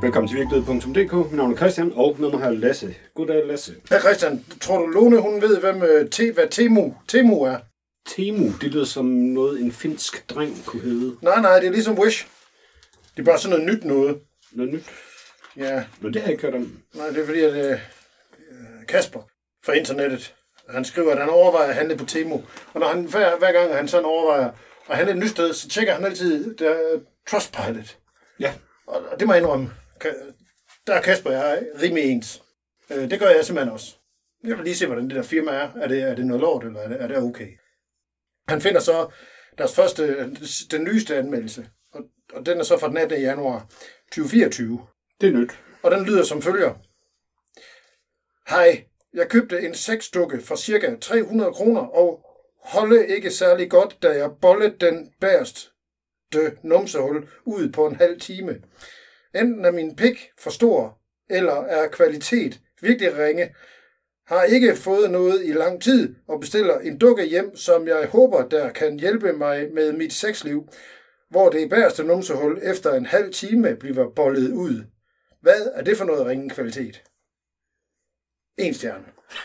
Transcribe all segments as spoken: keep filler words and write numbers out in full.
Velkommen til virkelighed punktum d k. Mit navn er Christian, og med mig her Lasse. Goddag, Lasse. Ja, Christian, tror du Lone, hun ved, hvem, te, hvad Temu, Temu er? Temu, det lyder som noget, en finsk dreng kunne hedde. Nej, nej, det er ligesom Wish. Det er bare sådan noget nyt noget. Noget nyt? Ja. Nå, det har jeg ikke hørt om. Nej, det er fordi, at uh, Kasper fra internettet, han skriver, at han overvejer at handle på Temu. Og når han, hver, hver gang han sådan overvejer at handle et nyt sted, så tjekker han altid der, Trustpilot. Ja. Og, og det må jeg indrømme. Der er Kasper og jeg rimelig ens. Uh, det gør jeg simpelthen også. Jeg vil lige se, hvordan det der firma er. Er det, er det noget lort, eller er det, er det okay? Han finder så deres første, den nyeste anmeldelse, og, og den er så fra den attende januar tyve fireogtyve. Det er nyt. Og den lyder som følger. Hej, jeg købte en sexdukke for cirka tre hundrede kroner, og holde ikke særlig godt, da jeg bollede den bagerste numsehul ud på en halv time. Enten er min pik for stor, eller er kvalitet virkelig ringe. Har ikke fået noget i lang tid, og bestiller en dukke hjem, som jeg håber, der kan hjælpe mig med mit sexliv, hvor det bagerste numsehul efter en halv time bliver bollet ud. Hvad er det for noget ringe kvalitet? En stjerne.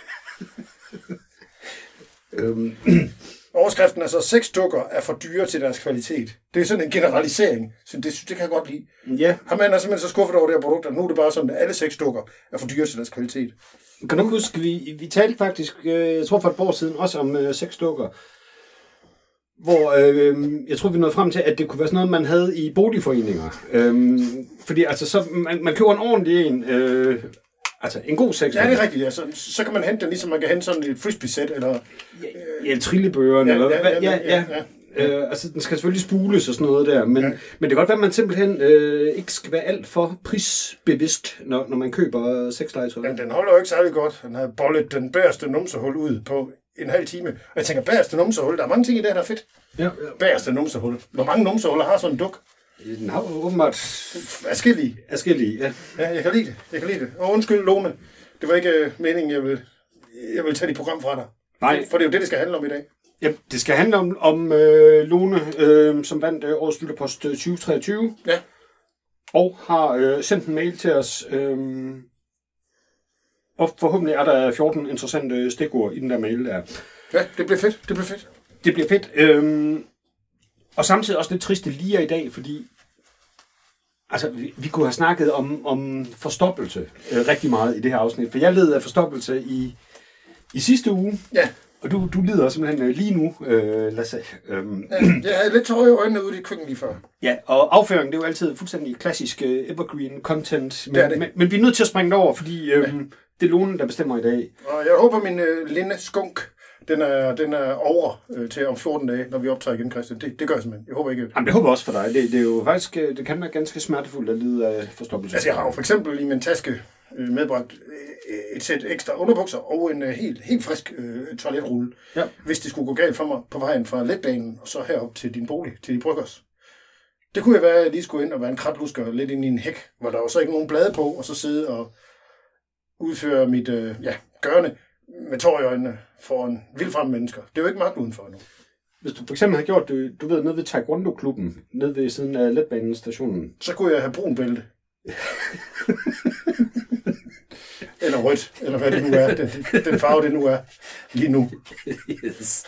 øhm. Overskriften er så, seks dukker er for dyre til deres kvalitet. Det er sådan en generalisering, så det, det kan jeg godt lide. Ja. Har man er simpelthen så skuffet over det her produkt, og nu er det bare sådan, at alle seks dukker er for dyre til deres kvalitet. Kan du huske, vi, vi talte faktisk, jeg tror for et par år siden, også om øh, seks dukker, hvor øh, jeg tror, vi nåede frem til, at det kunne være sådan noget, man havde i boligforeninger. Øh, fordi altså, så, man, man køber en ordentlig en, øh, altså en god seks. Ja, det er rigtigt. Ja. Så, så kan man hente den, ligesom man kan hente sådan et frisbee-sæt, eller... Øh, ja, trillebøgeren, ja, eller hvad? Ja, ja, ja. ja. Øh, altså, den skal selvfølgelig spules og sådan noget der, men, ja. men det kan godt være, at man simpelthen øh, ikke skal være alt for prisbevidst, når, når man køber sexlegetøj. Jamen, den holder jo ikke særlig godt. Den har bollet den bagerste numsehul ud på en halv time. Og jeg tænker, bagerste numsehul, der er mange ting i det her, der er fedt. Ja, ja. Bagerste numsehul. Hvor mange numsehuller har sådan en duk? Den har jo åbenbart... Adskillige. Adskillige, ja. Ja, jeg kan lide det. Jeg kan lide det. Og undskyld, Lone. Det var ikke uh, meningen, jeg vil, jeg vil tage dit program fra dig. Nej. For det er jo det, det skal handle om i dag. Ja, det skal handle om, om øh, Lone, øh, som vandt øh, årets lytterpost øh, tyve treogtyve. Ja. Og har øh, sendt en mail til os. Øh, og forhåbentlig er der fjorten interessante stikord i den der mail der. Ja, det bliver fedt. Det bliver fedt. Det bliver fedt. Øh, og samtidig også lidt trist, det lige er i dag, fordi altså, vi, vi kunne have snakket om, om forstoppelse øh, rigtig meget i det her afsnit. For jeg led af forstoppelse i, i sidste uge. Ja. Og du, du lider simpelthen øh, lige nu, øh, Lasse. Øhm. Ja, jeg havde lidt tårer i øjnene ude i køkkenet lige før. Ja, og afføring, det er jo altid fuldstændig klassisk uh, evergreen content. Men, det er det. Men, men vi er nødt til at springe det over, fordi øhm, ja. det er Lone, der bestemmer i dag. Og jeg håber, min øh, linde skunk, den er, den er over øh, til om fjorten dage, når vi optager igen, Christian. Det, det gør jeg simpelthen. Jeg håber ikke... Jamen, det håber jeg også for dig. Det, det er jo faktisk, det kan være ganske smertefuldt at lide af forstoppelse. Altså, jeg har jo for eksempel i min taske øh, medbragt øh, et sæt ekstra underbukser og en øh, helt, helt frisk øh, toiletrulle. Ja. Hvis det skulle gå galt for mig på vejen fra letbanen og så herop til din bolig, til de bryggers. Det kunne jo være, at jeg lige skulle ind og være en kratlusker lidt ind i en hæk, hvor der var så ikke nogen blade på, og så sidde og udføre mit øh, ja, gørne med tår i øjnene for en vildfremme mennesker. Det er jo ikke magt udenfor endnu. Hvis du for eksempel har gjort det, du ved, nede ved Taekwondo-klubben, nede ved siden af letbanestationen. Så kunne jeg have brun bælte. Eller rødt, eller hvad det nu er. Den, den farve, det nu er lige nu. Yes.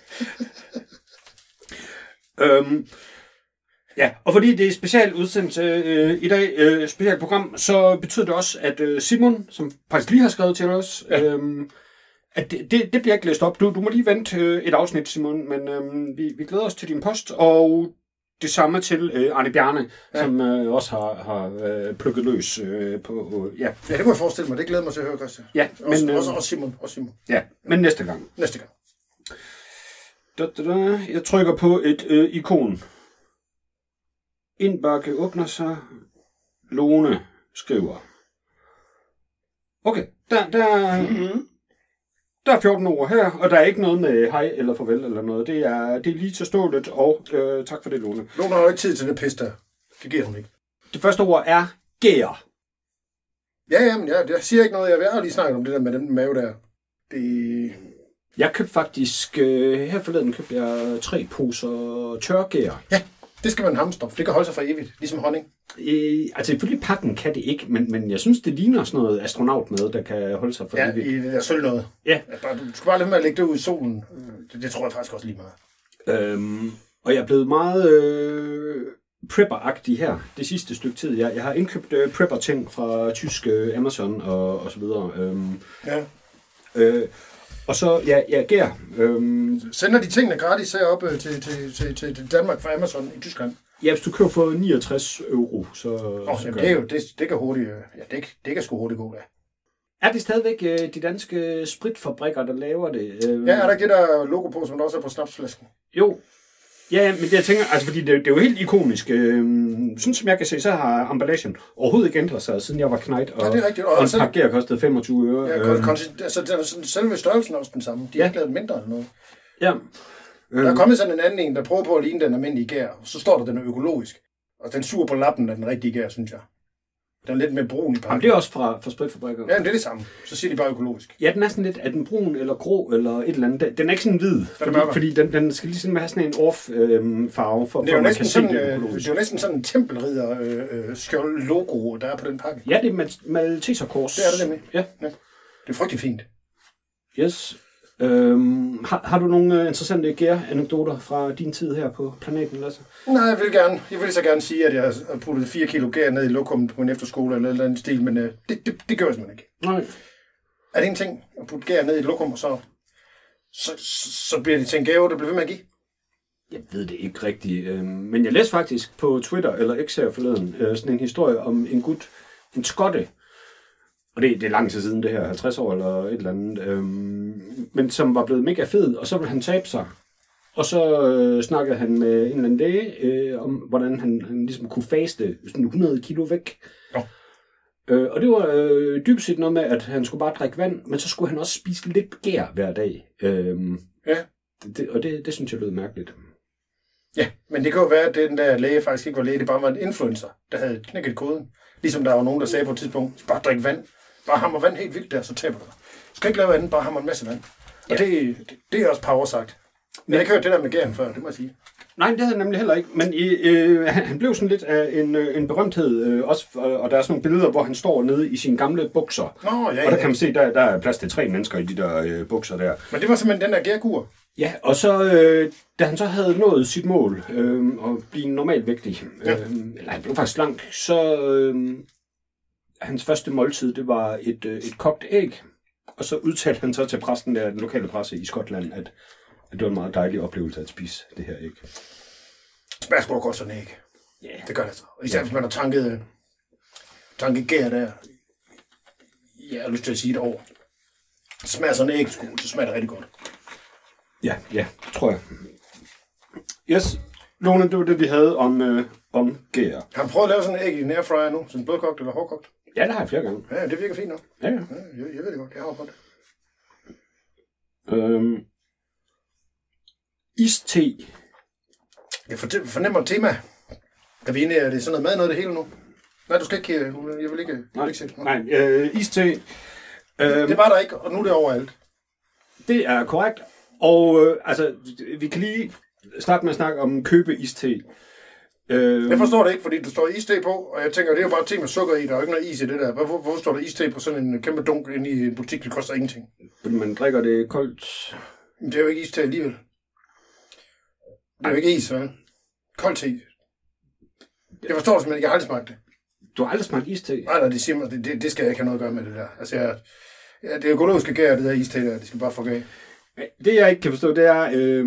øhm, ja, og fordi det er specielt udsendelse øh, i dag, øh, specielt program, så betyder det også, at øh, Simon, som faktisk lige har skrevet til os, ja. øh, at det, det, det bliver ikke læst op. Du, du må lige vente øh, et afsnit, Simon, men øh, vi, vi glæder os til din post, og det samme til øh, Arne Bjarne, ja. som øh, også har, har øh, plukket løs øh, på... Øh, ja. ja, det kunne jeg forestille mig. Det glæder mig til at høre, Christian. Ja, også, men, øh, også, også Simon. Også Simon. Ja, men næste gang. Næste gang. Da, da, da. Jeg trykker på et øh, ikon. Indbakke åbner sig. Lone skriver. Okay, der, der, mm-hmm. der er fjorten ord her, og der er ikke noget med hej eller farvel eller noget. Det er, det er lige til stålet, og øh, tak for det, Lone. Lone har jo ikke tid til det pis der. Det giver hun ikke. Det første ord er gær. Ja, jamen, ja, jeg siger ikke noget. Jeg har lige snakket om det der med den mave der. Det... Jeg købte faktisk, øh, her forleden købte jeg tre poser tørgær. Ja. Det skal man hamstre, for det kan holde sig for evigt, ligesom honning. Øh, altså ifølge pakken kan det ikke, men, men jeg synes, det ligner sådan noget astronautmad, der kan holde sig for Ja, evigt. i det der sølv noget. Ja. Bare, du skal bare lade med at lægge det ud i solen. Det, det tror jeg faktisk også lige meget. Øhm, og jeg er blevet meget øh, prepper-agtig her det sidste stykke tid. Jeg, jeg har indkøbt øh, prepper-ting fra tysk øh, Amazon og, og så videre. Øhm, Ja. øh, og så, ja, jeg gær. Øhm, Sender de tingene gratis heroppe til, til, til, til, til Danmark fra Amazon i Tyskland? ja, hvis du køber for niogtres euro, så... Oh, så jamen, gør det, er jo, det, det kan hurtigt, ja, det, det kan sgu hurtigt gå, ja. Er det stadigvæk øh, de danske spritfabrikker, der laver det? Øh, Ja, er der ikke det der logo på, som der også er på snapsflasken? Jo. Ja, men det jeg tænker, altså fordi det, det er jo helt ikonisk. Øh, sådan som jeg kan se, så har emballagen overhovedet ikke ændret sig, siden jeg var knægt, og, Ja, det er rigtigt. Og og en selv- pakke gær kostede femogtyve øre. Ja, øh, kon- altså, den er sådan- selve størrelsen er også den samme. De har Ja. ikke lavet mindre eller noget. ja. Der er kommet sådan en anden en, der prøver på at ligne den almindelige gær. Så står der, den er økologisk. Og den suger på lappen af den rigtige gær, synes jeg. Den er lidt mere brun i Jamen, pakken. det er også fra, fra spritfabrikker. Ja, men det er det samme. Så siger de bare økologisk. Ja, den er sådan lidt, er den brun eller grå eller et eller andet. Den- Den er ikke sådan hvid, fordi, mørkere. fordi den, den skal ligesom have sådan en off-farve, for, Det er for jo at man næsten kan se, sådan, det er øh, det økologisk. er jo næsten sådan en tempelridder øh, øh, skjold logo, der er på den pakke. Ja, det er Mal- Malteserkors. Det er det nemlig. Ja. Ja. Det er frygtelig fint. Yes. Øhm, har, har du nogle øh, interessante gær-anekdoter fra din tid her på planeten, Lasse? Nej, jeg vil gerne. Jeg vil så gerne sige, at jeg har puttet fire kilo gær ned i lokummet på en efterskole eller et eller andet stil, men øh, det, det, det gør jeg simpelthen ikke. Nej. Er det en ting at putte gær ned i et lokum, og så, så, så bliver det til en gave, der bliver ved med at give? Jeg ved det ikke rigtigt, øh, men jeg læste faktisk på Twitter eller X her forleden øh, sådan en historie om en gut, en skotte, og det, det er lang tid siden det her, halvtreds år eller et eller andet, øh, men som var blevet mega fed, og så ville han tabe sig. Og så øh, snakkede han med en eller anden læge øh, om, hvordan han, han ligesom kunne faste sådan hundrede kilo væk. Nå. Øh, og det var øh, dybest set noget med, at han skulle bare drikke vand, men så skulle han også spise lidt gær hver dag. Øh, Ja. det, og det, det synes jeg lød mærkeligt. Ja, men det kan jo være, at den der læge faktisk ikke var læge, det bare var en influencer, der havde knækket koden. Ligesom der var nogen, der sagde på et tidspunkt, bare drik vand. Bare hammer vand helt vildt der, så taber du dig. Du skal ikke lave andet, bare hammer en masse vand. Og Ja. det, det, det er også power sagt. Men jeg har ikke hørt det der med gæren før, det må jeg sige. Nej, det havde han nemlig heller ikke. Men øh, han, han blev sådan lidt af en, øh, en berømthed øh, også, øh, og der er sådan nogle billeder, hvor han står nede i sine gamle bukser. Nå, ja, Og der ja. kan man se, der, der er plads til tre mennesker i de der øh, bukser der. Men det var simpelthen den der gærkur. Ja, og så, øh, da han så havde nået sit mål, øh, og blive normalvægtig, øh, Ja. eller han blev faktisk langt, så øh, hans første måltid, det var et, øh, et kogt æg. Og så udtalte han så til præsten der, den lokale presse i Skotland, at, at det var en meget dejlig oplevelse at spise det her æg. Smager sgu da godt sådan æg. Ja. Det gør det så. Og især hvis man har tanket, tanket gær der. Ja, jeg har lyst til at sige det over. Det smager sådan æg, sgu, så smager det rigtig godt. Ja, ja, det tror jeg. Yes, Lone, det var det, vi havde om, øh, om gær. Har du prøvet at lave sådan en æg i en airfryer nu? Sådan blødkogt eller hårdkogt? Ja, det har jeg flere gange. Ja, det virker fint nok. Ja, ja. Ja, jeg, jeg ved det godt. Jeg har prøvet det. Øhm, iste. Jeg for- fornemmer et tema. Er vi inde i, er det sådan noget mad, noget af det hele nu? Nej, du skal ikke... Jeg vil ikke, jeg vil ikke se. Nej, øh, iste. Øhm, Det var der ikke, og nu er det overalt. det er korrekt. Og øh, altså, vi kan lige starte med at snakke om købe iste. Øh, Jeg forstår det ikke, fordi der står iste på, og jeg tænker, det er jo bare te med sukker i, der er jo ikke noget is i det der. Hvorfor, hvorfor står der iste på sådan en kæmpe dunk inde i en butik, det koster ingenting? Fordi man drikker det koldt. Men det er jo ikke iste alligevel. Det er jo ikke is, vel? Kold te. Jeg forstår det simpelthen ikke, jeg har aldrig smagt det. Du har aldrig smagt iste? Nej, nej, det siger mig, det, det, det skal jeg ikke have noget at gøre med det der. Altså, jeg, ja, det økologiske gær, det der iste der, det skal bare få gær. Det jeg ikke kan forstå, det er øh,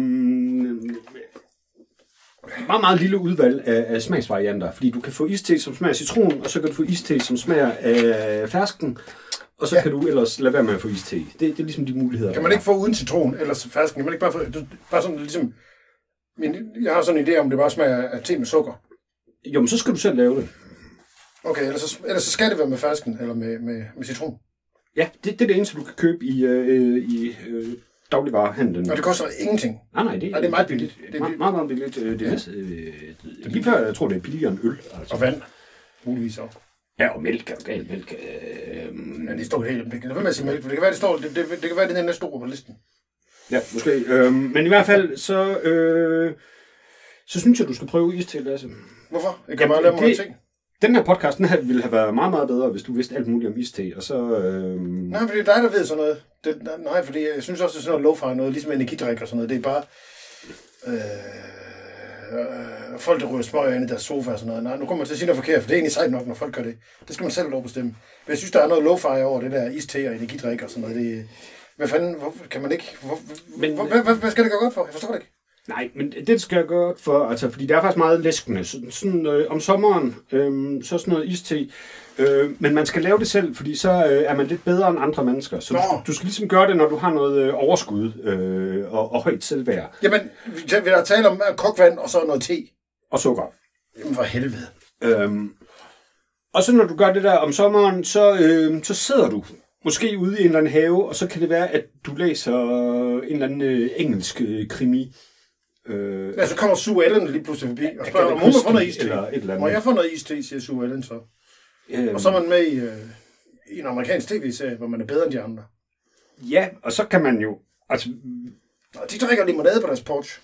meget, meget lille udvalg af, af smagsvarianter. Fordi du kan få iste, som smager af citron, og så kan du få iste, som smager af fersken. Og så Ja. kan du ellers lade være med at få iste. Det, det er ligesom de muligheder. Kan man ikke få uden citron, eller fersken? Kan man ikke bare få, du- bare sådan ligesom... Men jeg har sådan en idé om, det bare smager af te med sukker. Jo, men så skal du selv lave det. Okay, ellers så, ellers så skal det være med fersken, eller med, med, med citron. Ja, det, det er det eneste, du kan købe i, øh, i øh, dagligvarehandlen. Og det koster ingenting. Nej, nej, det, Nej, det er meget billigt. Det er meget, meget, meget billigt. Øh, Det er, ja. øh, lige før, jeg tror, det er billigere end øl. Altså. Og vand. Muligvis også. Ja, og mælk er jo galt. Mælk, øh, Ja, det står helt... Det kan være med at sige mælk, for det kan være, det står... Det, det, det kan være, det er næste ord på listen. Ja, måske. Øh, men i hvert fald, så... Øh, så synes jeg, du skal prøve iste, Lasse. Hvorfor? Jeg kan bare lave mig ting. Den her podcast, den her ville have været meget, meget bedre, hvis du vidste alt muligt om iste, og så... Øh... Nej, fordi det er dig, der ved sådan noget. Det, nej, fordi jeg synes også, det er sådan noget lo-fi noget, ligesom energidrik og sådan noget. Det er bare... Øh, øh, folk, der ryger smøger ind i deres sofa og sådan noget. Nej, nu kommer man til at sige noget forkert, for det er egentlig sejt nok, når folk gør det. Det skal man selv lov bestemme. Men jeg synes, der er noget lo-fi over det der iste og energidrik og sådan noget. Det, hvad fanden, hvor, kan man ikke... Hvor, men, hvor, hvad, hvad, hvad skal det gøre godt for? Jeg forstår det ikke. Nej, men det skal jeg godt for, altså, fordi det er faktisk meget læskende. Så, sådan, øh, om sommeren, øh, så sådan noget iste, øh, men man skal lave det selv, fordi så øh, er man lidt bedre end andre mennesker. Så du, du skal ligesom gøre det, når du har noget øh, overskud øh, og, og højt selvværd. Jamen, vi der tale om kokvand og så noget te. Og sukker. Jamen, for helvede. Øhm, og så når du gør det der om sommeren, så, øh, så sidder du måske ude i en eller anden have, og så kan det være, at du læser en eller anden øh, engelsk øh, krimi. Øh, ja, så kommer Sue Ellen lige pludselig forbi og spørger, om hun må få noget iste. Eller et eller andet. Må jeg få noget iste, siger Sue Ellen så. Øhm, og så er man med i, øh, i en amerikansk tv-serie, hvor man er bedre end de andre. Ja, og så kan man jo... Altså, og de drikker limonade på deres porch.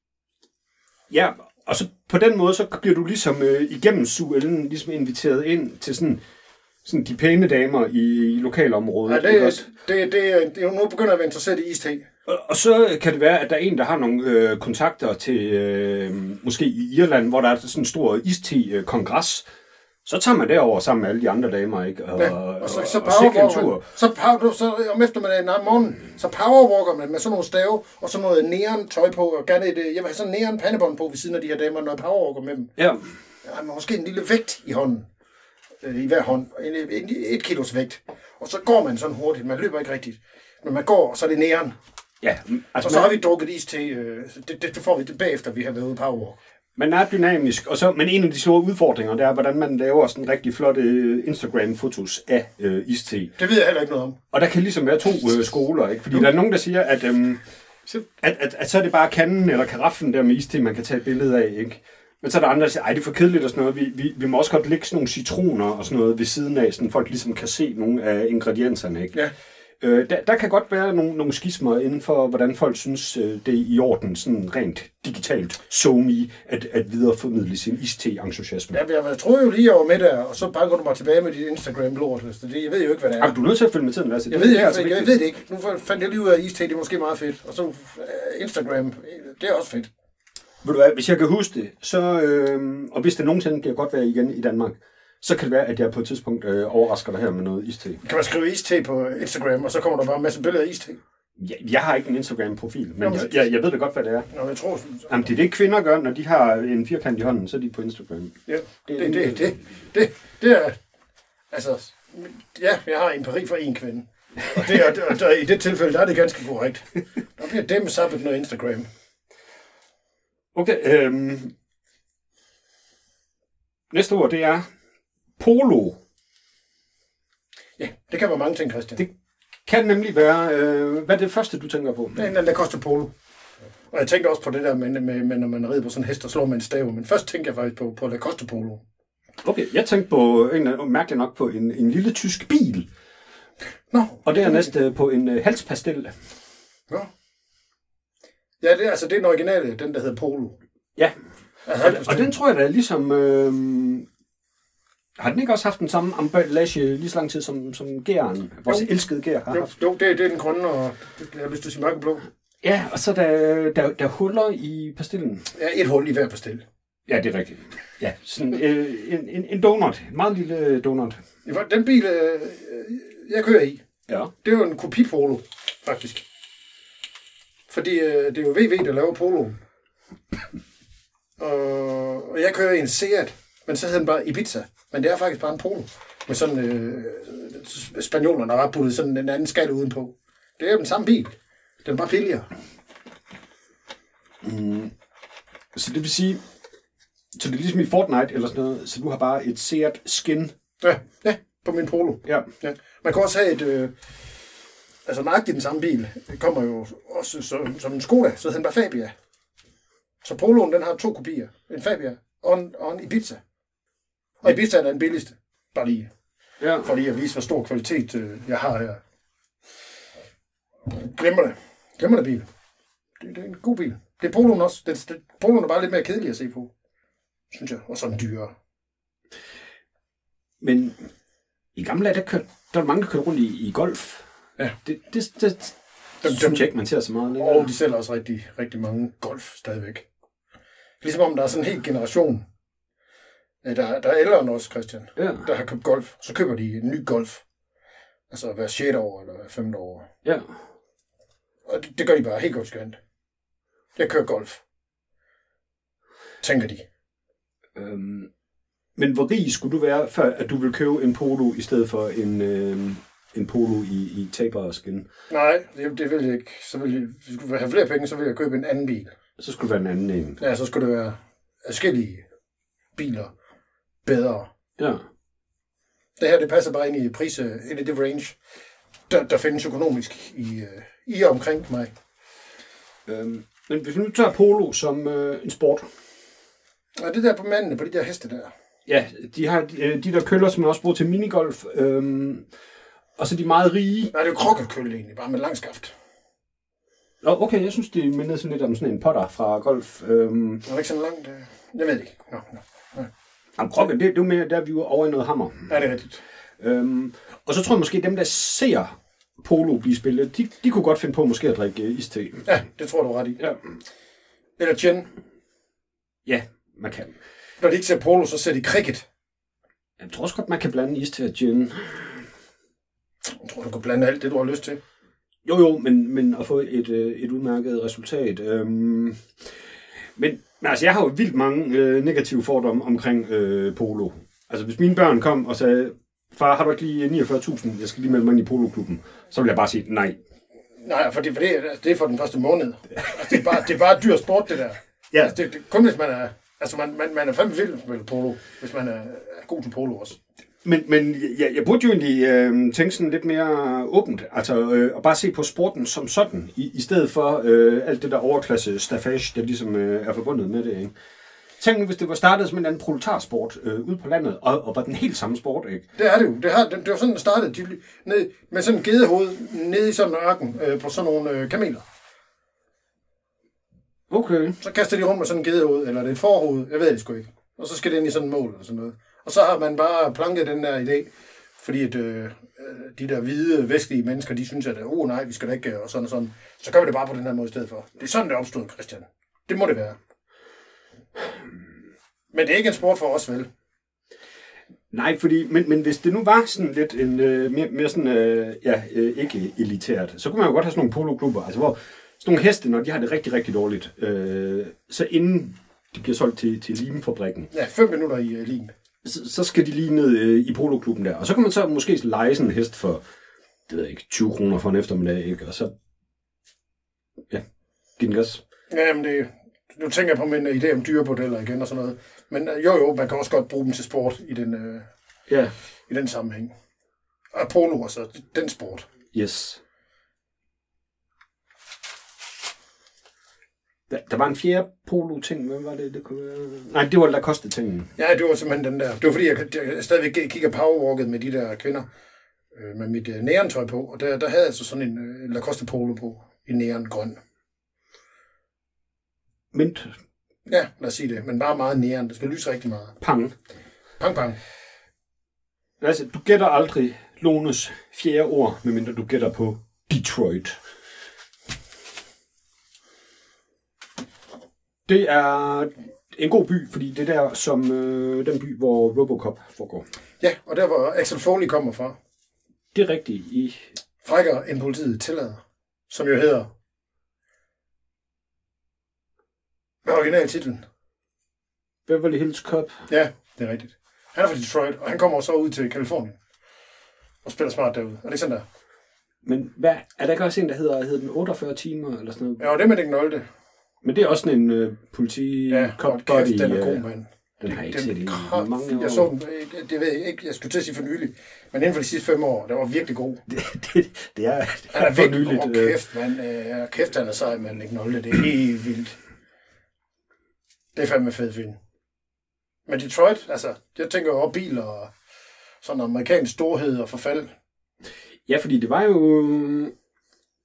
Ja, og så på den måde, så bliver du ligesom øh, igennem Sue Ellen ligesom inviteret ind til sådan... Sådan de pæne damer i, i lokalområdet. Ja, det, det, det, det er jo nu begynder at være interesseret i iste. Og, og så kan det være, at der er en, der har nogle øh, kontakter til, øh, måske i Irland, hvor der er sådan en stor iste-kongres. Så tager man derover sammen med alle de andre damer, ikke? Og, ja, og så, så og, og man, så, power, så om eftermiddagen, nej, morgen, så powerwalker man med sådan nogle stave, og så noget neon tøj på, og gerne et, jeg vil have sådan en neon pandebånd på ved siden af de her damer, når jeg powerwalker med dem. Ja. Ja, måske en lille vægt i hånden. I hver hånd, en, en, et kilos vægt. Og så går man sådan hurtigt, man løber ikke rigtigt. Men man går, og så er det næren. Ja, altså, og så man... har vi drukket is til, øh, det, det, det får vi det bagefter, vi har været ude på powerwalk. Man er dynamisk, og så, men en af de store udfordringer, det er, hvordan man laver sådan rigtig flotte Instagram-fotos af øh, iste. Det ved jeg heller ikke noget om. Og der kan ligesom være to øh, skoler, ikke? Fordi jo. Der er nogen, der siger, at, øhm, at, at, at så er det bare kanden eller karaffen der med iste, man kan tage et billede af, ikke? Men så er der andre, der siger, ej, det er for kedeligt og sådan noget. Vi, vi, vi må også godt lægge sådan nogle citroner og sådan noget ved siden af, så folk ligesom kan se nogle af ingredienserne, ikke? Ja. Øh, der, der kan godt være nogle, nogle skismer inden for, hvordan folk synes, øh, det er i orden, sådan rent digitalt, SoMe, at, at videreformidle sin iste-entusiasme. Ja, jeg, jeg troede jo lige, jeg var med der, og så bare går du bare tilbage med dit Instagram-lort. Jeg ved jo ikke, hvad det er. Jamen, du er nødt til at følge med tiden, Lasse. Jeg, ved, jeg, jeg, jeg ved det ikke. Nu fandt jeg lige ud af, at iste, det er måske meget fedt. Og så uh, Instagram, det er også fedt. Ved du hvad, hvis jeg kan huske det, så, øh, og hvis det nogensinde bliver godt være igen i Danmark, så kan det være, at jeg på et tidspunkt øh, overrasker dig her med noget iste. Kan man skrive iste på Instagram, og så kommer der bare en masse billeder af iste? Ja, jeg har ikke en Instagram-profil, men Nå, jeg, jeg, jeg ved da godt, hvad det er. Nå, jeg tror... Jamen, det er det, kvinder gør, når de har en firkant i hånden, så er de på Instagram. Ja, det, det, det, det, det, det, det er... Altså, ja, jeg har empiri for en kvinde. Og, det, og, og, og i det tilfælde, der er det ganske korrekt. Der bliver dem sappet noget Instagram. Okay, øhm... næste ord, det er polo. Ja, det kan være mange ting, Christian. Det kan nemlig være, øh, hvad er det første, du tænker på? Det er en Lacoste polo. Og jeg tænkte også på det der med, med, med når man rider på sådan en hest og slår med en stav. Men først tænker jeg faktisk på, på Lacoste polo. Okay, jeg tænkte på, en, mærkeligt nok, på en, en lille tysk bil. Nå. Og dernæst øh, på en øh, halspastel. Nå. Ja, det er, altså, det er den originale, den der hedder polo. Ja, og, og den tror jeg da er ligesom... Øh, har den ikke også haft den samme emballage lige så lang tid som, som gæren? Vores jo. elskede gær har jo, haft. Jo, det, det er den grønne, og jeg har lyst til at sige mørkeblå. Ja, og så er der, der, der huller i pastillen. Ja, et hul i hver pastil. Ja, det er rigtigt. Ja, sådan øh, en, en, en donut. En meget lille donut. Den bil, øh, jeg kører i, ja. Det er jo en kopipolo, faktisk. Fordi øh, det er jo V V, der laver poloen. og, og jeg kører i en Seat, men så hedder den bare Ibiza. Men det er faktisk bare en polo. Med sådan øh, spanjolerne, der har puttet sådan en anden skal udenpå. Det er jo den samme bil. Den er bare billigere. Mm. Så det vil sige, så det er ligesom i Fortnite eller sådan noget, så du har bare et Seat Skin. Ja, ja, på min polo. Ja. Ja. Man kan også have et, øh, altså nøjagtigt den samme bil, det kommer jo også som, som en Skoda, så hedder den bare Fabia. Så poloen, den har to kopier. En Fabia og en, og en Ibiza. Og Ibiza er den billigste. Bare lige. Ja. For lige at vise, hvor stor kvalitet øh, jeg har her. Glemmer det. Glemmer det bil. det, det er en god bil. Det er Poloen også. Det, det, Poloen er bare lidt mere kedelig at se på, synes jeg. Og sådan dyrere. Men i gamle dage, der, kørte, der var mange, der kørte rundt i, i golf. Ja. Det, det, det, det dem, synes jeg ikke, man ser så meget længere. Og de sælger også rigtig, rigtig mange golf stadigvæk. Ligesom om der er sådan en hel generation, der, der er ældre end os, Christian, ja. Der har købt golf. Så køber de en ny golf. Altså hver sjette år eller hver femte år. Ja. Og det, det gør de bare helt godt skønt. Jeg kører golf. Tænker de. Øhm, men hvor rig skulle du være, før at du ville købe en Polo i stedet for en, øh, en Polo i, i taperskin? Nej, det, det vil jeg ikke. Så vil jeg, hvis jeg skulle have flere penge, så ville jeg købe en anden bil. Så skulle det være en anden en. Ja, så skulle det være forskellige biler bedre. Ja. Det her, det passer bare ind i pris, ind i det range, der, der findes økonomisk i, i og omkring mig. Øhm, men hvis vi nu tager Polo som øh, en sport. Og det der på mændene, på de der heste der. Ja, de har de, de der køller, som man også bruger til minigolf. Øhm, og så er de meget rige. Nej, det er jo krokkelkølle egentlig, bare med langskaft. Nå, okay, jeg synes, det minder sådan lidt om sådan en potter fra golf. Øhm, det er ikke sådan langt. Øh... Jeg ved det ikke. Nå, nå. Nej. Jamen, krokkel, det, det er jo mere, der vi var over i noget hammer. Ja, det er rigtigt. Øhm, og så tror jeg måske, dem, der ser Polo blive spillet, de, de kunne godt finde på måske at drikke uh, iste. Ja, det tror du ret i. Ja. Eller gin. Ja, man kan. Når de ikke ser Polo, så ser de cricket. Jeg tror også godt, man kan blande iste og gin. Jeg tror, du kan blande alt det, du har lyst til. Jo, jo, men, men at få et, et udmærket resultat. Øhm, men, men altså, jeg har jo vildt mange øh, negative fordomme omkring øh, Polo. Altså, hvis mine børn kom og sagde, far, har du ikke lige niogfyrre tusind, jeg skal lige melde mig ind i Polo-klubben, så vil jeg bare sige nej. Nej, for det, for det, det er for den første måned. Altså, det, er bare, det er bare dyr sport, det der. Ja. Altså, det, det, kun hvis man er... Altså, man, man, man er fandme vild med Polo, hvis man er, er god til Polo også. Men, men jeg, jeg burde jo egentlig øh, tænke sådan lidt mere åbent, altså øh, og bare se på sporten som sådan, i, i stedet for øh, alt det der overklasse staffage, der ligesom øh, er forbundet med det, ikke? Tænk nu, hvis det var startet som en anden proletarsport øh, ude på landet, og, og var den helt samme sport, ikke? Det er det jo. Det, har, det, det var sådan, det startede. De, ned, med sådan en gedehoved nede i sådan en ørken øh, på sådan nogle øh, kameler. Okay. Så kaster de rundt med sådan en gedehoved, eller det er et forhoved, jeg ved det sgu ikke. Og så skal det ind i sådan en mål eller sådan noget. Og så har man bare planket den der idé, fordi at, øh, de der hvide, vestlige mennesker, de synes, at åh oh, nej, vi skal da ikke, og sådan og sådan. Så gør vi det bare på den her måde i stedet for. Det er sådan, det opstod, Christian. Det må det være. Men det er ikke en sport for os, vel? Nej, fordi, men, men hvis det nu var sådan lidt en, øh, mere, mere sådan, øh, ja, øh, ikke elitært, så kunne man jo godt have sådan nogle poloklubber, altså hvor sådan nogle heste, når de har det rigtig, rigtig dårligt, øh, så inden de bliver solgt til, til limfabrikken. Ja, fem minutter i uh, lim. Så, så skal de lige ned øh, i poloklubben der, og så kan man så måske leje sådan en hest for, det ved jeg ikke, tyve kroner for en eftermiddag, ikke? Og så, ja, giv den gas. Ja, men det, nu tænker jeg på min idé om dyrebordeller igen og sådan noget. Men jo jo, man kan også godt bruge dem til sport i den, øh, ja. i den sammenhæng. Og polo også, den sport. Yes. Der, der var en fjerde polo-ting, hvad var det, det kunne være? Nej, det var Lacoste-tingen. Ja, det var simpelthen den der. Det var fordi, jeg, jeg stadigvæk kigger powerwalket med de der kvinder øh, med mit øh, neontøj på, og der, der havde jeg altså sådan en øh, Lacoste-polo på i neongrøn. Mint. Ja, lad os sige det, men bare meget neon. Det skal lyse rigtig meget. Pang. Pang, pang. Altså, du gætter aldrig Lones fjerde ord, medmindre du gætter på Detroit. Det er en god by, fordi det er der, som øh, den by, hvor Robocop foregår. Ja, og der hvor Axel Foley kommer fra. Det er rigtigt. I... Frækkere end politiet tillader, som jo hedder... Hvad er originaltitlen? Beverly Hills Cop. Ja, det er rigtigt. Han er fra Detroit, og han kommer så ud til Californien og spiller smart derude. Er det sådan der? Men hvad, er der ikke også en, der hedder, hedder den otteogfyrre timer eller sådan noget? Ja, og det med den Nolde. Men det er også sådan en uh, politi ja, cop kæft, body. Den er god, mand. Den har jeg ikke den, set i kraft, mange år. Jeg så den, det ved jeg ikke, jeg skulle til at sige for nylig, men inden for de sidste fem år, det var virkelig god. Det, det, det er, det han er, er for nyligt. Og kæft, man, øh, kæft, han er sej, man, ikke Nolde. Det er helt vildt. Det er fandme fed film. Men Detroit, altså, jeg tænker over biler og sådan amerikansk storhed og forfald. Ja, fordi det var jo...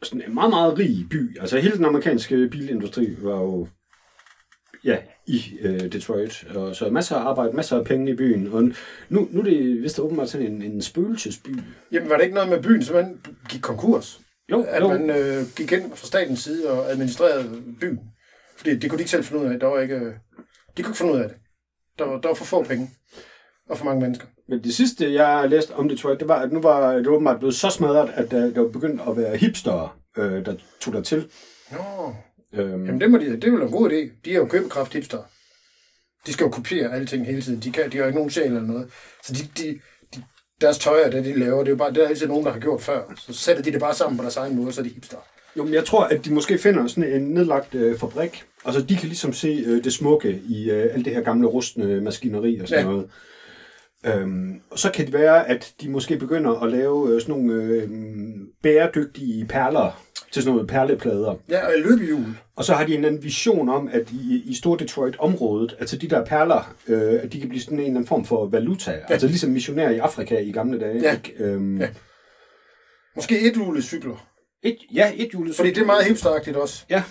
sådan en meget, meget rig by. Altså hele den amerikanske bilindustri var jo ja, i øh, Detroit. Og så masser af arbejde, masser af penge i byen. Og nu, nu er det vist åbenbart sådan en, en spøgelsesby. Jamen var det ikke noget med byen, som man gik konkurs? Jo, at jo. man øh, gik ind fra statens side og administrerede byen. Fordi det kunne de ikke selv finde ud af. Der var ikke, øh, de kunne ikke finde ud af det. Der var, der var for få penge. Og for mange mennesker. Men det sidste, jeg læste om Detroit, det var, at nu var det åbenbart blevet så smadret, at der, der var begyndt at være hipstere, øh, der tog der til. Nå. Øhm. Jamen det, må de, det er jo en god idé. De er jo købekraft hipstere. De skal jo kopiere alting hele tiden. De, kan, de har ikke nogen sjæl eller noget. Så de, de, de, deres tøj og det, de laver, det er jo bare, det er altid nogen, der har gjort før. Så sætter de det bare sammen på deres egen måde, så er de hipstere. Jo, men jeg tror, at de måske finder sådan en nedlagt øh, fabrik, og så de kan ligesom se øh, det smukke i øh, alt det her gamle rustne maskineri og sådan ja. noget. Øhm, og så kan det være, at de måske begynder at lave øh, sådan nogle øh, bæredygtige perler til sådan noget perleplader. Ja, og løbehjul. Og så har de en eller anden vision om, at i, i Stor Detroit-området, altså de der perler, øh, at de kan blive sådan en eller anden form for valuta. Ja. Altså ligesom missionærer i Afrika i gamle dage. Ja. Ikke? Øhm, ja. Måske ethjulede cykler. Et, ja, ethjulet. Fordi det er meget hipsteragtigt også. Ja.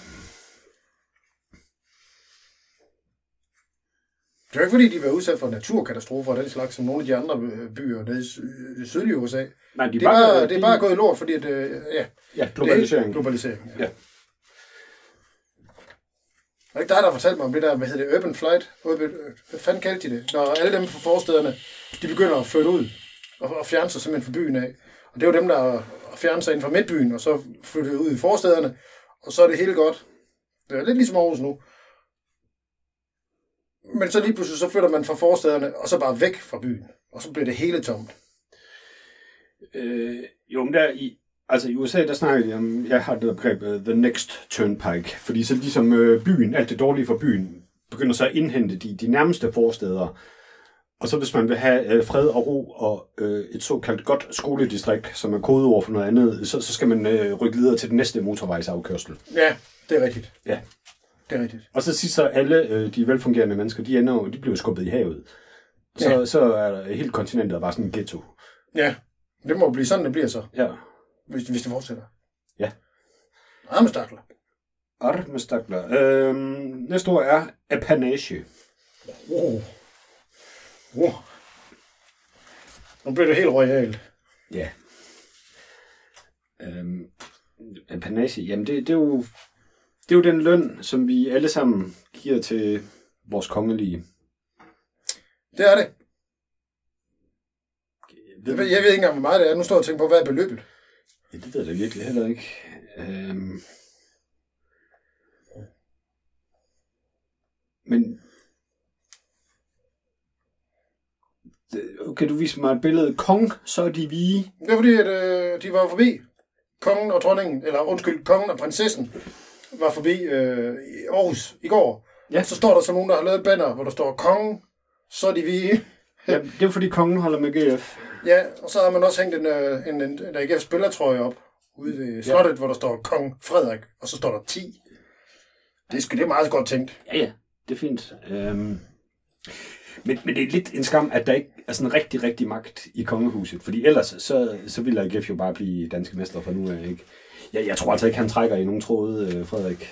Det er ikke fordi, de var udsat for naturkatastrofer og den slags, som nogle af de andre byer nede i det sydlige U S A. Nej, de det, er bare, bare, det er de... bare gået i lort, fordi at, ja, ja, globalisering. Det globalisering, ja. ja. Og ikke dig, der har fortalt mig om det der, hvad hedder det, urban flight? Urban, hvad fanden kaldte de det? Når alle dem fra forstederne, de begynder at flytte ud og, og fjerne sig simpelthen fra byen af. Og det er jo dem, der fjerner sig ind fra midtbyen, og så flytter ud i forstederne, og så er det hele godt. Det er lidt ligesom Aarhus nu. Men så lige pludselig, så flytter man fra forstederne, og så bare væk fra byen. Og så bliver det hele tomt. Øh, jo, men der i, altså i U S A, der snakker de om, jeg har det begreb, uh, the next turnpike. Fordi så ligesom øh, byen, alt det dårlige for byen, begynder så at indhente de, de nærmeste forsteder. Og så hvis man vil have øh, fred og ro og øh, et såkaldt godt skoledistrikt, som er kodeord for noget andet, så, så skal man øh, rykke videre til den næste motorvejsafkørsel. Ja, det er rigtigt. Ja. Det er rigtigt. Og så sidst så alle øh, de velfungerende mennesker, de ender de bliver skubbet i havet. Så, ja. så er der hele kontinentet bare sådan en ghetto. Ja, det må blive sådan, det bliver så. Ja. Hvis, hvis det fortsætter. Ja. Armestakler. Armestakler. Øhm, næste ord er apanage. Wow. Wow. Nu bliver det helt royalt. Ja. Øhm, apanage, jamen det, det er jo... Det er jo den løn, som vi alle sammen giver til vores kongelige. Det er det. Jeg ved, jeg ved ikke engang, hvor meget det er. Nu står jeg og tænker på, hvad er beløbet? Ja, det ved jeg da virkelig heller ikke. Øhm... Men... Okay, du viser mig et billede. Kong, så er de vige. Det er fordi, at øh, de var forbi. Kongen og dronningen, eller undskyld, kongen og prinsessen var forbi øh, i Aarhus i går. Ja. Så står der så nogen, der har lavet et banner, hvor der står kongen, så er de vige. Ja, det er fordi kongen holder med G F. Ja, og så har man også hængt en, en, en, en A G F-spillertrøje op ude ved slottet, ja. Hvor der står kong Frederik, og så står der ti. Det er, sgu, det er meget godt tænkt. Ja, ja, det er fint. Øhm... Men, men det er lidt en skam, at der ikke er sådan rigtig, rigtig magt i kongehuset. Fordi ellers, så, så ville A G F jo bare blive danske mester fra nu af, ikke? Jeg, jeg tror altså ikke, han trækker i nogen tråde, øh, Frederik.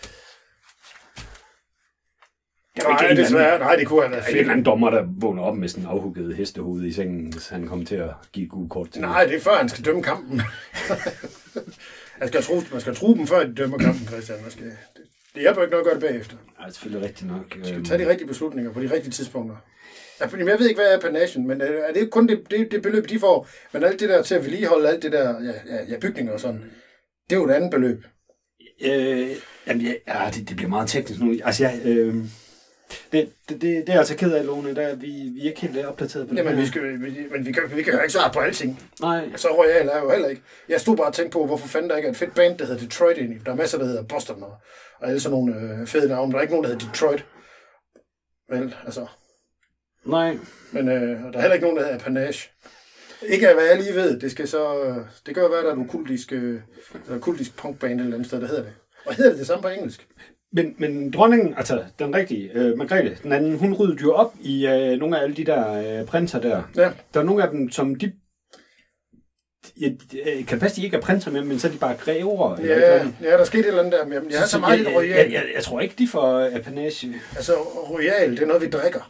Nej, desværre. Nej, det kunne have været fedt. Der er en eller anden dommer, der vågner op med sådan en afhugget hestehoved i sengen, hvis han kommer til at give et gult kort til. Nej, det er før, han skal dømme kampen. man, skal tro, man skal tro dem, før de dømmer kampen, Christian. Man skal, det, det hjælper ikke noget at gøre det bagefter. Nej, selvfølgelig rigtigt nok. Man skal tage de rigtige beslutninger på de rigtige tidspunkter. Jeg ved ikke, hvad er panachen, men er det kun det, det, det beløb, de får? Men alt det der til at vedligeholde, alt det der ja, ja, ja, bygninger og sådan, det er jo et andet beløb. Øh, jamen, ja, ja det, det bliver meget teknisk nu. Altså, jeg... Øh... Det, det, det, det er altså ked af, Lone, der vi, vi er ikke helt opdateret på det. Jamen, vi, skal, vi, men vi kan, vi kan jo ikke svare på alting. Nej. Så royal er jo heller ikke. Jeg stod bare og tænkte på, hvorfor fanden der ikke er et fedt band, der hedder Detroit ind i. Der er masser, der hedder Boston og, og alle sådan nogle øh, fede navne. Der er ikke nogen, der hedder Detroit. Vel, altså. Nej. Men øh, der er heller ikke nogen, der hedder Apanage. Ikke af hvad jeg lige ved. Det skal så... Det kan jo være, der er nogle kultisk, øh, kultisk punkband et eller andet sted, der hedder det. Og hedder det det samme på engelsk? Men, men dronningen, altså den rigtige, øh, Margrethe, den anden, hun ryddede jo op i øh, nogle af alle de der øh, prinser der. Ja. Der er nogle af dem, som de... Ja, kan det passe, de ikke er prinser med, men så er de bare grever? Ja, eller ja, der skete et eller andet der. Men jeg, jeg har så meget lidt royal. Jeg, jeg, jeg tror ikke, de får apanage. Altså, royal, det er noget, vi drikker.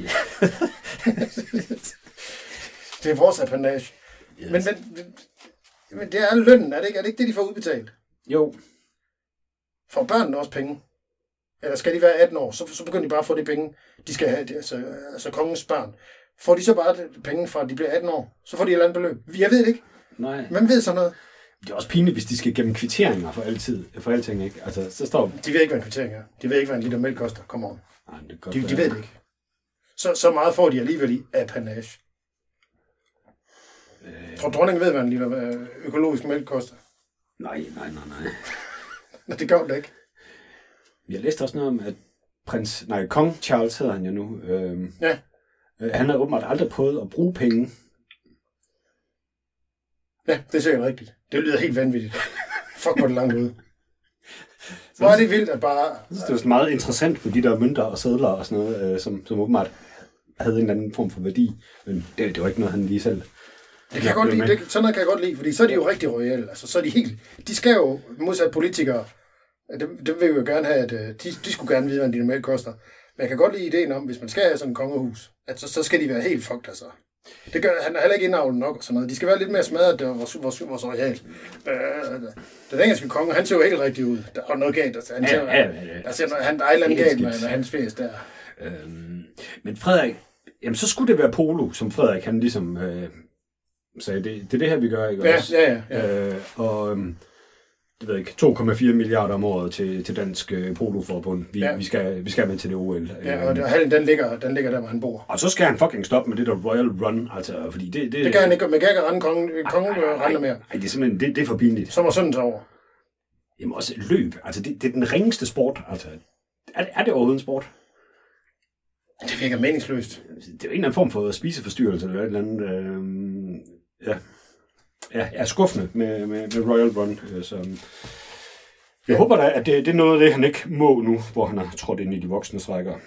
Det er vores apanage. Yes. Men, men, men det er lønnen, er det ikke? Er det ikke det, de får udbetalt? Jo. Får børnene også penge? Eller skal de være atten år, så, så begynder de bare at få de penge, de skal have, altså, altså kongens børn. Får de så bare penge fra, at de bliver atten år, så får de et eller andet beløb. Jeg ved det ikke. Nej. Hvem ved sådan noget? Det er også pinligt, hvis de skal gennem kvitteringer for altid, for alting, ikke? Altså, så står... De ved ikke, hvad en kvittering er. De ved ikke, hvad en liter mælk koster. Kom on. Nej, det godt, de, de ved det ikke. Så, så meget får de alligevel i apanage. Øh... Jeg tror, dronningen ved, hvad en liter økologisk mælk koster. Nej, nej, nej, nej. Nå, det gør det ikke. Jeg læste også noget om, at prins... Nej, kong Charles hedder han jo nu. Øhm, ja. Øh, han har åbenbart aldrig prøvet at bruge penge. Ja, det er sikkert rigtigt. Det lyder helt vanvittigt. Fuck, hvor det langt ude. Hvor er det vildt, at bare... Jeg synes, det var meget interessant på de der mønter og sedler og sådan noget, øh, som, som åbenbart havde en eller anden form for værdi. Men det, det var ikke noget, han lige selv... Det kan jeg godt lide. Det, sådan noget kan jeg godt lide, fordi så er de jo rigtig royale. Altså, så er de helt... De skal jo, modsat politikere, dem, dem vil jo gerne have, at de, de skulle gerne vide, hvad de normalt koster. Men jeg kan godt lide ideen om, hvis man skal have sådan en kongehus, at så, så skal de være helt fucked, altså. Det gør, han er heller ikke indavlet nok og sådan noget. De skal være lidt mere smadret, det var vores, vores, vores royal. Øh, den engelske konge, han ser jo helt rigtig ud. Der er noget galt. Altså, han ser, ja, ja, ja, ja. Der ser noget, han, der er et eller andet galt med, med hans fest der. Øhm, men Frederik, jamen så skulle det være polo, som Frederik, han ligesom øh, sagde, det, det er det her, vi gør, ikke ja, også? Ja, ja, ja. Øh, og... Øhm, det ved jeg ikke, to komma fire milliarder om året til, til Dansk øh, Poloforbund. Vi, ja. vi, skal, vi skal med til det O L. Ja, og det, hallen, den ligger, den ligger der, hvor han bor. Og så skal han fucking stoppe med det der Royal Run, altså, fordi det... Det, det kan han ikke, man kan ikke rende kongen, kongen rende mere. Nej, det er simpelthen, det, det er for pinligt. Så må sådan til over. Jamen også løb, altså det, det er den ringeste sport, altså. Er det, er det overhovedet en sport? Det virker meningsløst. Det er jo en eller anden form for spiseforstyrrelse, eller et eller andet, øh, ja. Ja, er skuffende med, med, med Royal Run, øh, så... Jeg ja. håber da, at det, det er noget af det, han ikke må nu, hvor han har trådt ind i de voksne rækker.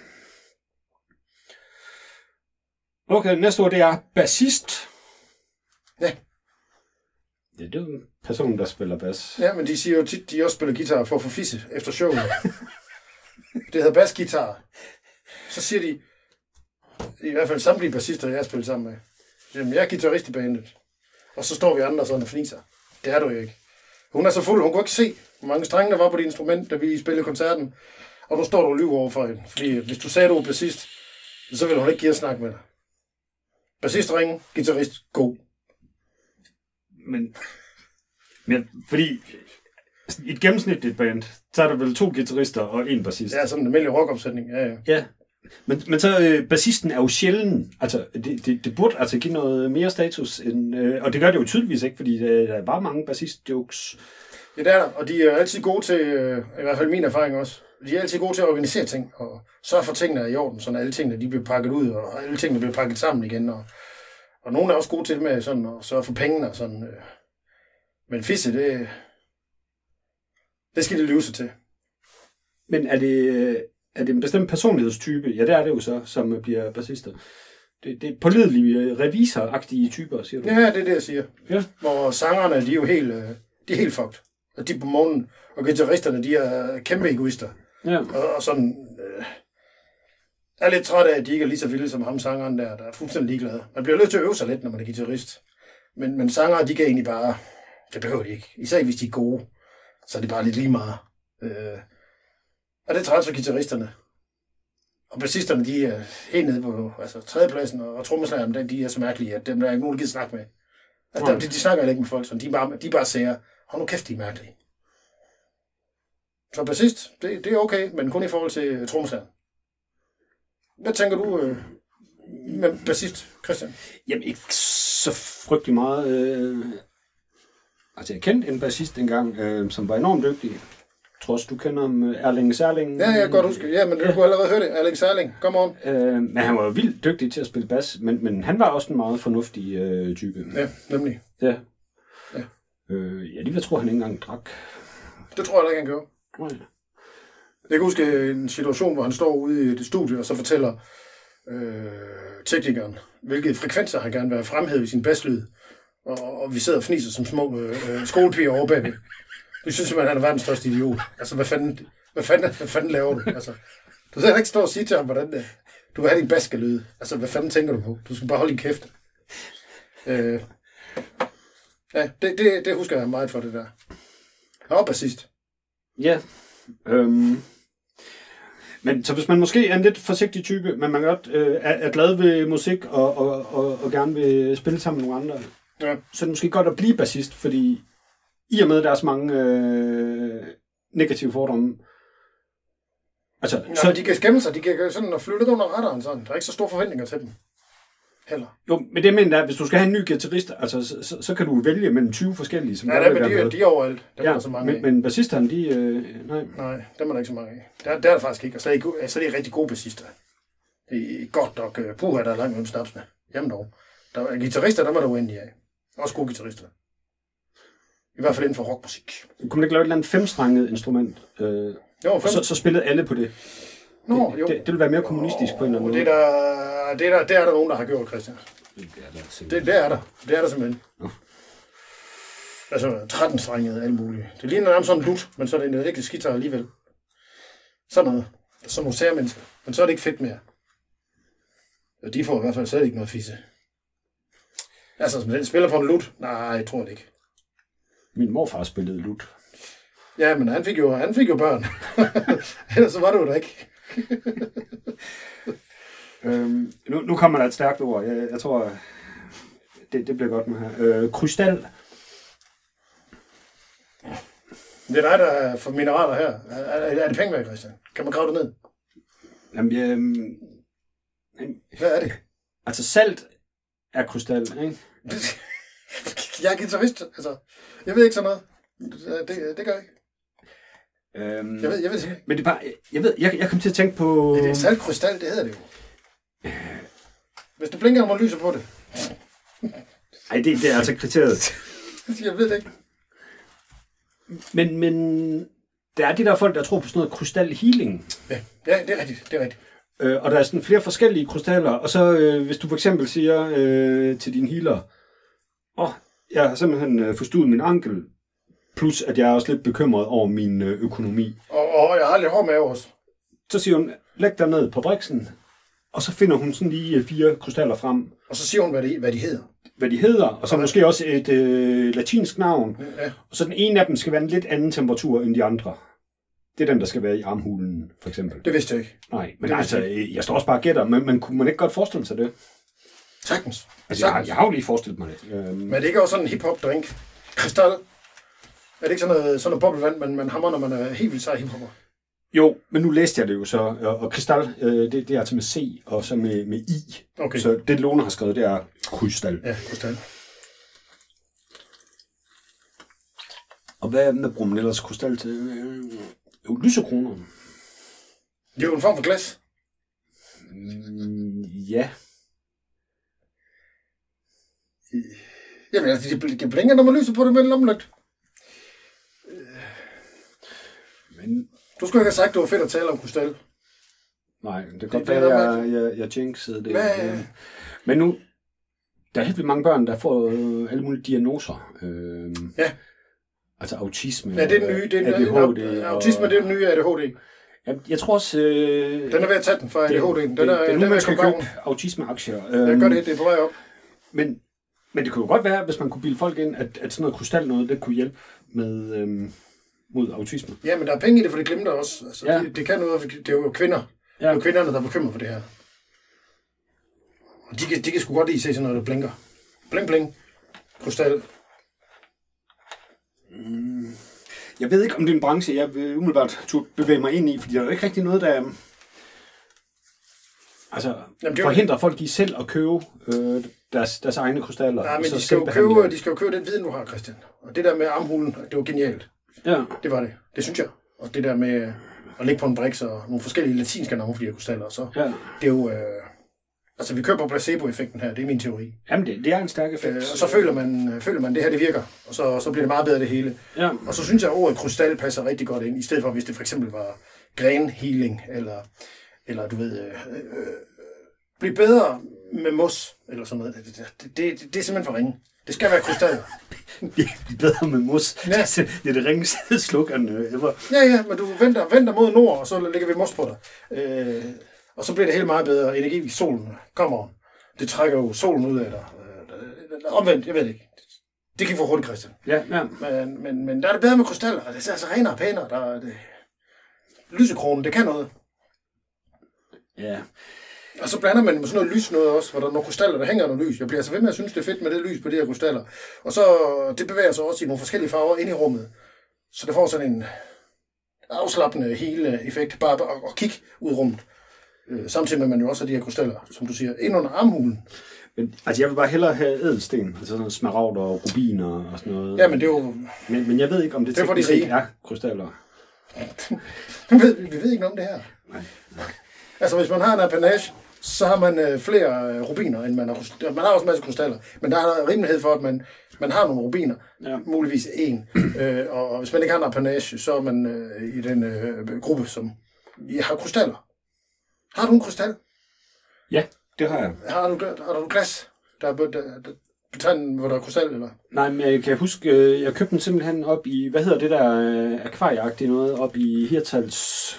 Okay, næste ord, det er bassist. Ja. Ja, det er jo en person, der spiller bas. Ja, men de siger jo tit, de også spiller guitar for at få fisse efter showet. Det hedder basgitar. Så siger de, i hvert fald samtlige bassister, jeg har spillet sammen med, jamen, jeg er guitarist i bandet. Og så står vi andre sådan og fniser. Det er du jo ikke. Hun er så fuld, hun kunne ikke se, hvor mange strenge der var på det instrument, da vi spillede koncerten. Og nu står du og lyver overfor hende. Fordi hvis du sagde, du var bassist, så ville hun ikke give at snakke med dig. Bassist ringe, guitarist god. Men, men fordi i et gennemsnitligt band, så er der vel to guitarister og en bassist. Ja, sådan en almindelig rockopsætning. Ja, ja. Ja. Men, men så øh, bassisten er jo sjælden. Altså, det, det, det burde altså give noget mere status. End, øh, og det gør det jo tydeligvis ikke, fordi der, der er bare mange bassist-jokes. Ja, det er der. Og de er altid gode til, øh, i hvert fald min erfaring også, de er altid gode til at organisere ting, og sørge for tingene er i orden, så alle tingene de bliver pakket ud, og alle tingene bliver pakket sammen igen. Og, og nogle er også gode til det med sådan, at sørge for pengene og sådan. Øh. Men fisse, det, det skal de løse sig til. Men er det... Er det en bestemt personlighedstype? Ja, det er det jo så, som bliver bassister. Det, det er pålidelige, revisoragtige typer, siger du? Ja, det er det, jeg siger. Ja. Hvor sangerne, de er jo helt, de er helt fucked. Og de på morgenen, og guitaristerne, de er kæmpe egoister. Ja. Og, og sådan... Øh, jeg er lidt træt af, at de ikke er lige så vilde som ham, sangeren der, der er fuldstændig ligeglade. Man bliver nødt til at øve sig lidt, når man er guitarist. Men, men sangere, de kan egentlig bare... Det behøver de ikke. Især hvis de er gode, så er det bare lidt lige meget. Øh, Og det er træt for guitaristerne. Og bassisterne, de er helt nede på altså, tredjepladsen, og trommeslagerne, de er så mærkelige, at dem der er ikke nogen, der gider snakke med. Altså, de, de snakker ikke med folk, så de er bare, de er bare siger, hold nu kæft, de er mærkelige. Så bassist, det, det er okay, men kun i forhold til trommeslageren. Hvad tænker du øh, med bassist, Christian? Jamen, ikke så frygtelig meget. Øh... Altså, jeg kendte en bassist engang, øh, som var enormt dygtig. Jeg tror også, du kender ham, Erling Særling. Ja, jeg kan godt huske. Ja, men du kunne allerede høre det. Erling Særling, come on. Øh, men han var jo vildt dygtig til at spille bas, men, men han var også en meget fornuftig øh, type. Ja, nemlig. Ja. Ja, øh, ja det jeg tror han ikke engang drak. Det tror jeg ikke, han gjorde. Nej. Jeg kan huske en situation, hvor han står ude i det studie, og så fortæller øh, teknikeren, hvilke frekvenser han gerne vil have fremhævet i sin baslyd. Og, og vi sidder og fniser som små øh, skolepiger over bagved. Vi synes simpelthen, han er verdens største idiot. Altså, hvad fanden, hvad fanden, hvad fanden laver du? Altså, du skal ikke stå og sige til ham, hvordan det du vil have din bas skal lyde. Altså, hvad fanden tænker du på? Du skal bare holde din kæft. Øh, ja, det, det, det husker jeg meget for det der. Han var bassist. Ja. Øhm. Men så hvis man måske er en lidt forsigtig type, men man godt øh, er, er glad ved musik og, og, og, og gerne vil spille sammen med nogle andre, ja. så er det måske godt at blive bassist, fordi i og med, at der er så mange øh, negative fordomme. Altså, ja, så de kan skæmme sig, de kan sådan og flytte under radaren sådan. Der er ikke så store forventninger til dem. Heller. Jo, men det mener jeg, at hvis du skal have en ny guitarist, altså, så, så, så kan du vælge mellem tyve forskellige. Som ja, der, men de, de er overalt. Dem ja, er der så mange men, men bassisterne, de... Øh, nej. Nej, dem er der ikke så mange af. Der, der er der faktisk ikke. Og så er de, altså, det er rigtig gode bassister. Det er godt nok uh, puha, der er langt mellem snaps med. Jamen dog. Der er guitarister, der var der uendelige af. Også gode guitarister. I hvert fald inden for rockmusik. Kunne man ikke lave et eller andet femstrenget instrument? Øh, jo, fem... så, så spillede alle på det. Nå, det, jo. Det, det ville være mere kommunistisk oh, på en eller anden måde. Det er der, det er der, det er der nogen, der har gjort, Christian. Det er der simpelthen. Det, det er der. Det er der simpelthen. Oh. Altså tretten-strenget alt muligt. Det ligner nærmest sådan en lut, men så er det en elektrisk guitar alligevel. Sådan noget. Sådan nogle særmennesker. Men så er det ikke fedt mere. Og de får i hvert fald slet ikke noget fisse. Altså, som den spiller på en lut? Nej, jeg tror det ikke. Min morfar spillede lut. Ja, men han fik jo, han fik jo børn. Ellers så var det jo da ikke. øhm, nu, nu kommer der et stærkt ord. Jeg, jeg tror, det, det bliver godt med her. Øh, krystal. Det er dig, der er for mineraler her. Er, er, er det penge værd, Christian? Kan man grave det ned? Jamen, øhm, hvad er det? Altså, salt er krystal, ikke? Jeg er guitarist, altså. Jeg ved ikke sådan noget. Det, det gør jeg ikke. Øhm, jeg ved, jeg ved ikke. Men det er bare, jeg ved, jeg, jeg kom til at tænke på... Det er saltkrystal, det hedder det jo. Hvis du blinker, når man lyser på det. Nej, det, det er altså kriteriet. Jeg ved det ikke. Men, men der er de der folk, der tror på sådan noget krystal healing. Ja, ja det er rigtigt, det er rigtigt. Øh, og der er sådan flere forskellige krystaller, og så øh, hvis du for eksempel siger øh, til din healer, åh, oh, jeg har simpelthen øh, forstået min ankel, plus at jeg er også lidt bekymret over min øh, økonomi. Og, og jeg har lidt hår med også. Så siger hun, læg dig ned på briksen, og så finder hun sådan lige fire krystaller frem. Og så siger hun, hvad de, hvad de hedder. Hvad de hedder, og så okay. måske også et øh, latinsk navn. Ja. Og så den ene af dem skal være en lidt anden temperatur end de andre. Det er den, der skal være i armhulen, for eksempel. Det vidste jeg ikke. Nej, men altså, jeg, jeg står også bare og gætter, men, men kunne man ikke godt forestille sig det? Sagtens. Altså, jeg, jeg har jo lige forestillet mig det. Um... Men det er ikke også sådan en hip-hop-drink? Krystal? Er det ikke sådan noget, sådan noget boblevand, man, man hammer, når man er helt vildt sej hiphopper? Jo, men nu læste jeg det jo så, og krystal, øh, det, det er altså med C, og så med, med I. Okay. Så det, Lone har skrevet, det er krystal. Ja, krystal. Og hvad, hvad bruger man ellers krystal til? Jo, lysekroner. Det er jo en form for glas. Mm, ja. Jamen, altså, det, det blinker, når man lyser på det med en lommelygte. Men... Du skulle ikke have sagt, at det var fedt at tale om krystal. Nej, det kan godt være, jeg, jeg, jeg jinxede det. Hvad? Men nu, der er helt vildt mange børn, der får øh, alle mulige diagnoser. Øh, ja. Altså autisme. Ja, det er den nye. Det er A D H D. Autisme, det er den nye A D H D. Jeg, jeg tror også... Øh, den er ved at tage den for A D H D'en. Den det, er, det er nu, man skal købe autismeaktier. Øh, jeg gør det, det er på vej op. Men, men det kunne jo godt være, hvis man kunne bilde folk ind, at, at sådan noget krystal noget, det kunne hjælpe med... Øh, mod autisme. Ja, men der er penge i det, for det glemte også. Altså, ja. det, det kan noget, det er jo kvinder. Ja. Det er jo kvinderne, der er bekymret for det her. Og de kan, de kan sgu godt lide se sådan noget, der blinker. Bling, bling. Krystal. Mm. Jeg ved ikke, om det er en branche, jeg vil umiddelbart bevæge mig ind i, fordi der er jo ikke rigtig noget, der altså, Jamen, det forhindrer jo... folk i selv at købe øh, deres, deres egne krystaller. Nej, men de skal, jo købe, de skal jo købe den viden, du har, Christian. Og det der med armhulen, det var genialt. Ja. Det var det. Det synes jeg. Og det der med at ligge på en briks og nogle forskellige latinske navne for de her krystaller, så ja. Det er jo... Øh, altså, vi køber placebo-effekten her. Det er min teori. Jamen, det, det er en stærk effekt. Øh, og så føler man, føler man, det her det virker. Og så, så bliver det meget bedre det hele. Ja. Og så synes jeg, at ordet krystal passer rigtig godt ind. I stedet for, hvis det for eksempel var gren healing, eller, eller du ved... Øh, øh, blive bedre med mos, eller sådan noget. Det, det, det, det, det er simpelthen for ringe. Det Det skal være krystaller. Det er bedre med mos. Ja. Det er det ringeste slukkeren ever. Ja, ja, men du venter, venter mod nord, og så lægger vi mos på dig. Øh, og så bliver det helt meget bedre. Energi i solen kommer. Det trækker jo solen ud af dig. Øh, omvendt, jeg ved det ikke. Det kan få hurtigt, Christian. Ja, ja. Men, men, men der er det bedre med krystaller. Det er altså renere og pænere. Der er det... Lysekronen, det kan noget. Ja. Og så blander man med sådan noget lys noget også, hvor der er nogle krystaller, der hænger noget lys. Jeg bliver altså ved med at synes, det er fedt med det lys på de her krystaller. Og så det bevæger sig også i nogle forskellige farver ind i rummet. Så det får sådan en afslappende hele effekt, bare at, at kigge ud i rummet. Øh, samtidig med, at man jo også har de her krystaller, som du siger, ind under armhulen. Men, altså, jeg vil bare hellere have ædelsten, altså sådan noget smaragder og rubiner og sådan noget. Ja, men det er jo... Men, men jeg ved ikke, om det, det teknisk de er krystaller. vi, ved, vi ved ikke noget om det her. Nej, nej. Altså, hvis man har en apanage, så har man øh, flere øh, rubiner, end man har. Man har også en masse krystaller, men der er rimelighed for, at man, man har nogle rubiner. Ja. Muligvis en. øh, og hvis man ikke har en apanage, så er man øh, i den øh, gruppe, som I har krystaller. Har du en krystal? Ja, det har jeg. Har du, har du glas, der er betegnet, hvor der er krystal, eller? Nej, men jeg kan huske, jeg købte den simpelthen op i, hvad hedder det der øh, akvarieagtige noget, op i Hirtals...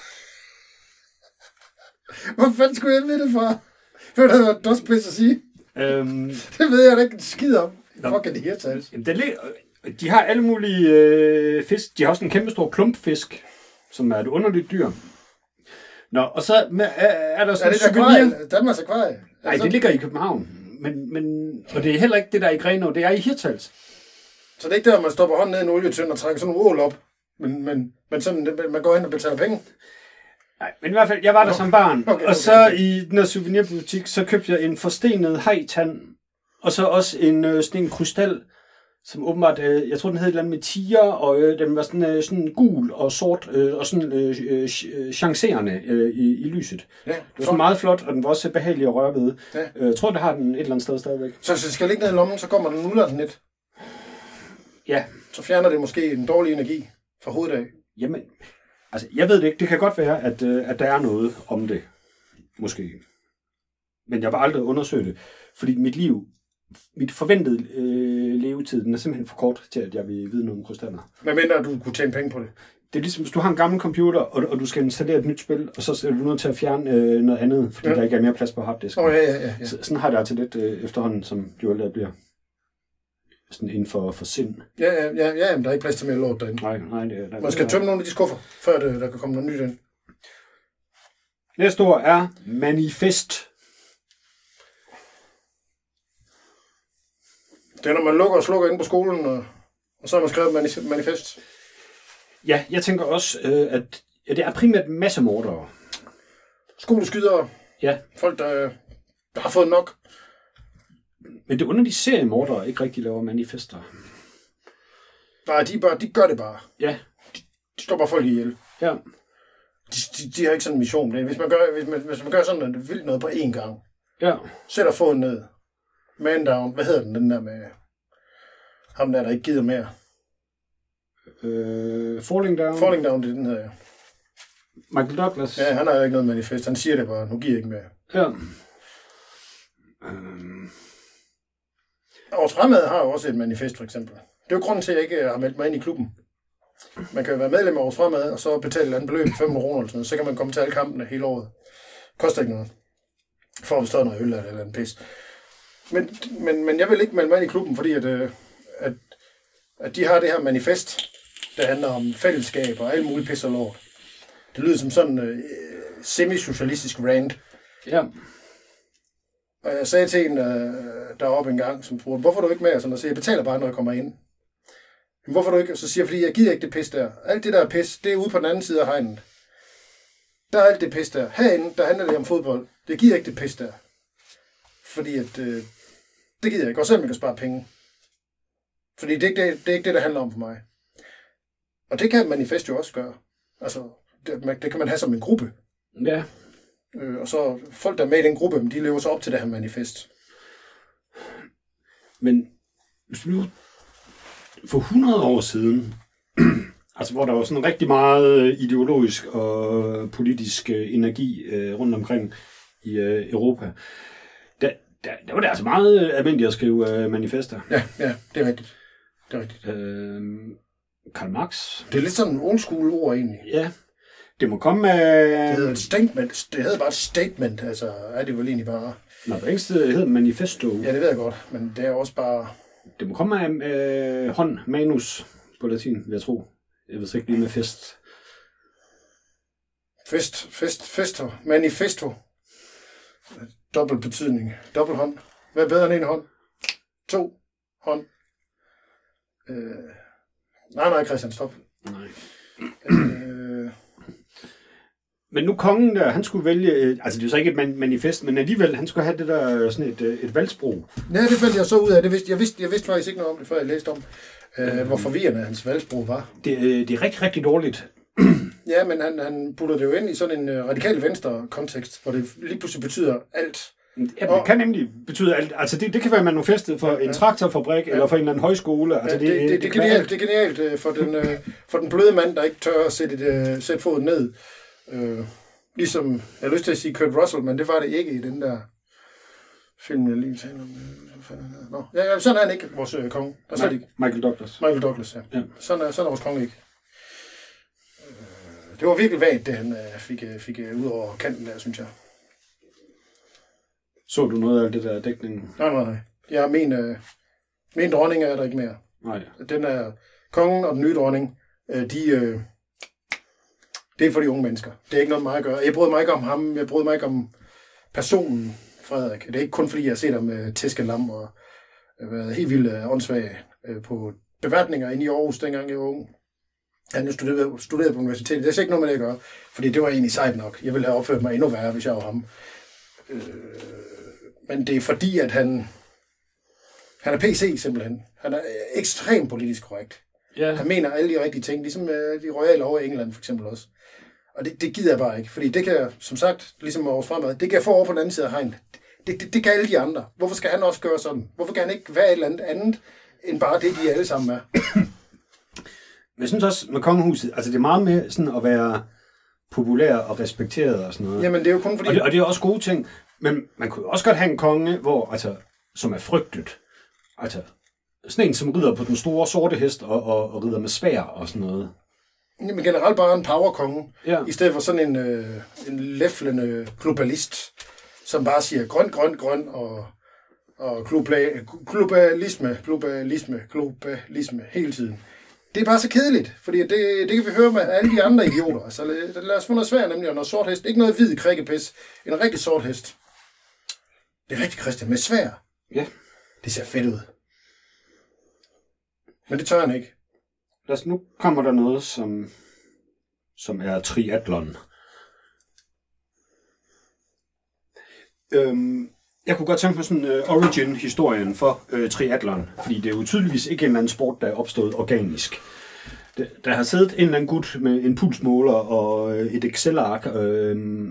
Hvor fanden skulle jeg vide det fra? For det havde været dårspidst at sige. Øhm, det ved jeg da ikke en skid om. Hvor kan det her tales? De har alle mulige øh, fisk. De har også en kæmpe stor klumpfisk, som er et underligt dyr. Nå, og så med, er, er der sådan en souvenir. Danmarks akvarie. Nej, det ligger i København. Men, men, og det er heller ikke det, der er i Grenaa. Det er i Hirtals. Så det er ikke der, man stopper hånden ned i en olietønd og trækker sådan en ål op. Men, men, men sådan, man går hen og betaler penge. Nej, men i hvert fald, jeg var der som barn, okay, okay, og så okay. I den her souvenirbutik, så købte jeg en forstenet hajtand, og så også en øh, sådan en krystal, som åbenbart, øh, jeg tror den hed et eller andet med tiger, og øh, den var sådan, øh, sådan gul og sort, øh, og sådan øh, øh, chancerende øh, i, i lyset. Ja, det var sådan meget flot, og den var også behagelig at røre ved. Ja. Øh, jeg tror, det har den et eller andet sted stadigvæk. Så hvis det skal ligge ned i lommen, så kommer den nuller den lidt? Ja. Så fjerner det måske en dårlig energi fra hovedet af? Jamen... Altså, jeg ved det ikke. Det kan godt være, at, øh, at der er noget om det. Måske. Men jeg vil aldrig undersøge det. Fordi mit liv, mit forventede øh, levetid, den er simpelthen for kort til, at jeg vil vide noget om krystaller. Men mindre du kunne tjene penge på det? Det er ligesom, hvis du har en gammel computer, og, og du skal installere et nyt spil, og så er du nødt til at fjerne øh, noget andet, fordi ja. der ikke er mere plads på harddisken. Oh, ja, ja, ja, ja. Så, sådan har det altså lidt øh, efterhånden, som jo aldrig bliver. Sådan inden for, for sind. Ja, ja, ja, ja, men der er ikke plads til mere lort derinde. Nej, nej. Det, der, Man skal tømme nogle af de skuffer, før det, der kan komme noget nyt ind. Næste ord er manifest. Det er, når man lukker og slukker inde på skolen, og, og så har man skrevet manifest. Ja, jeg tænker også, øh, at ja, det er primært massemordere. Skoleskydere. Ja. Folk, der, der har fået nok. Men det er under de seriemordere ikke rigtig laver manifester. Nej, de, bare, de gør det bare. Ja. De, de står bare folk ihjel. Ja. De, de, de har ikke sådan en mission. Hvis man gør, hvis man, hvis man gør sådan noget vildt noget på én gang. Ja. Sætter foden ned. Man down. Hvad hedder den, den der med ham der, der ikke gider mere? Øh, falling down. Falling down, det den hedder, ja. Michael Douglas. Ja, han har jo ikke noget manifest. Han siger det bare, nu giver jeg ikke mere. Ja. Um... Års Fremad har jo også et manifest, for eksempel. Det er jo grunden til, at jeg ikke har meldt mig ind i klubben. Man kan jo være medlem af Års Fremad, og så betale et andet beløb, fem hundrede kroner eller sådan noget. Så kan man komme til alle kampene hele året. Koster ikke noget. For at bestå noget øl eller eller andet pis. Men, men, men jeg vil ikke melde mig ind i klubben, fordi at, at, at de har det her manifest, der handler om fællesskab og alt muligt pis og lort. Det lyder som sådan uh, semi-socialistisk rant. Ja. Og jeg sagde til en uh, deroppe en gang, som spurgte, hvorfor er du ikke med? Og sådan, og siger, jeg betaler bare, når jeg kommer ind. Men hvorfor er du ikke? Og så siger jeg, fordi jeg gider ikke det pis der. Alt det der pis, det er ude på den anden side af hegnet. Der er alt det pis der. Herinde, der handler det om fodbold. Det giver ikke det pis der. Fordi at, uh, det gider jeg ikke. Og selvom jeg kan spare penge. Fordi det er, ikke det, det er ikke det, der handler om for mig. Og det kan manifest jo også gøre. Altså, det, det kan man have som en gruppe. Ja. Øh, og så folk, der er med i den gruppe, de lever så op til det her manifest. Men hvis nu for hundrede år siden, altså hvor der var sådan rigtig meget ideologisk og politisk energi øh, rundt omkring i øh, Europa, der, der, der var det altså meget almindeligt at skrive uh, manifester. Ja, ja, det er rigtigt. Det er rigtigt. Øh, Karl Marx. Det er lidt sådan en old school ord egentlig. Ja. Det må komme af... Det hedder et statement. Det hedder bare et statement, altså er det vel egentlig bare... Nå, på engelsk hedder manifesto. Ja, det ved jeg godt, men det er også bare... Det må komme af øh, hånd, manus på latin, vil jeg tro. Jeg ved ikke lige med fest. Fest, fest, festo, manifesto. Dobbelt betydning. Dobbelt hånd. Hvad er bedre end en hånd? To hånd. Øh... Nej, nej, Christian, stop. Nej. Øh... Men nu kongen der, han skulle vælge, altså det er så ikke et manifest, men alligevel, han skulle have det der sådan et, et valgsprog. Ja, det fandt jeg så ud af. Det vidste, jeg, vidste, jeg vidste faktisk ikke noget om det, før jeg læste om, øh, hvor forvirrende hans valgsprog var. Det, det er rigtig, rigtig dårligt. Ja, men han, han putter det jo ind i sådan en uh, radikal venstre kontekst, hvor det lige pludselig betyder alt. Ja, det kan nemlig betyde alt. Altså det, det kan være manifestet for ja, en traktorfabrik ja. eller for en eller anden højskole. Altså, ja, det, det, det, det, det, er genialt, det er genialt uh, for, den, uh, for den bløde mand, der ikke tør at sætte, et, uh, sætte foden ned. Uh, ligesom, jeg har lyst til at sige Kurt Russell, men det var det ikke i den der film, jeg lige talte om. Nå, ja, sådan er han ikke, vores uh, konge. Der Ma- ikke. Michael Douglas. Michael Douglas, ja. ja. Sådan, er, sådan er vores konge ikke. Uh, det var virkelig vagt, det han uh, fik, uh, fik uh, ud over kanten der, synes jeg. Så du noget af det der dækning? Nej, nej, nej. Jeg mener, min dronning er der ikke mere. Nej. Den er kongen og den nye dronning. De, øh, det er for de unge mennesker. Det er ikke noget med mig at gøre. Jeg bryder mig ikke om ham. Jeg bryder mig ikke om personen, Frederik. Det er ikke kun fordi, jeg har set ham med tæsk og lam og været helt vildt øh, åndssvag øh, på beværtninger inde i Aarhus, dengang jeg var ung. Han har studeret, studeret på universitetet. Det er ikke noget med det at gøre, fordi det var egentlig sejt nok. Jeg ville have opført mig endnu værre, hvis jeg var ham. Øh, men det er fordi, at han, han er P C simpelthen. Han er ekstremt politisk korrekt. Yeah. Han mener alle de rigtige ting, ligesom øh, de royale over i England for eksempel også. Og det, det gider jeg bare ikke, fordi det kan, som sagt, ligesom vores fremad, det kan jeg få over på den anden side af hegn. Det, det, det kan alle de andre. Hvorfor skal han også gøre sådan? Hvorfor kan han ikke være et eller andet andet, end bare det, de alle sammen er? Men jeg synes også, med kongehuset, altså det er meget med sådan at være populær og respekteret og sådan noget. Jamen det er jo kun fordi... Og det, og det er også gode ting, men man kunne også godt have en konge, hvor, altså, som er frygtet. Altså, sådan en, som rider på den store sorte hest og, og, og rider med sværd og sådan noget. Jamen generelt bare en powerkonge, ja. I stedet for sådan en, øh, en læflende globalist, som bare siger grøn, grøn, grøn og, og global, globalisme, globalisme, globalisme hele tiden. Det er bare så kedeligt, fordi det, det kan vi høre med alle de andre idioter. Altså lad, lad os få noget svært, nemlig noget sort hest. Ikke noget hvid krikkepis, en rigtig sort hest. Det er rigtig Christian med svær. Ja. Det ser fedt ud. Men det tør han ikke. Lad os, nu kommer der noget, som, som er triathlon. Øhm, jeg kunne godt tænke mig sådan uh, origin-historien for uh, triathlon, fordi det er jo tydeligvis ikke en eller anden sport, der er opstået organisk. Det, der har siddet en eller anden gut med en pulsmåler og uh, et Excel-ark. Uh,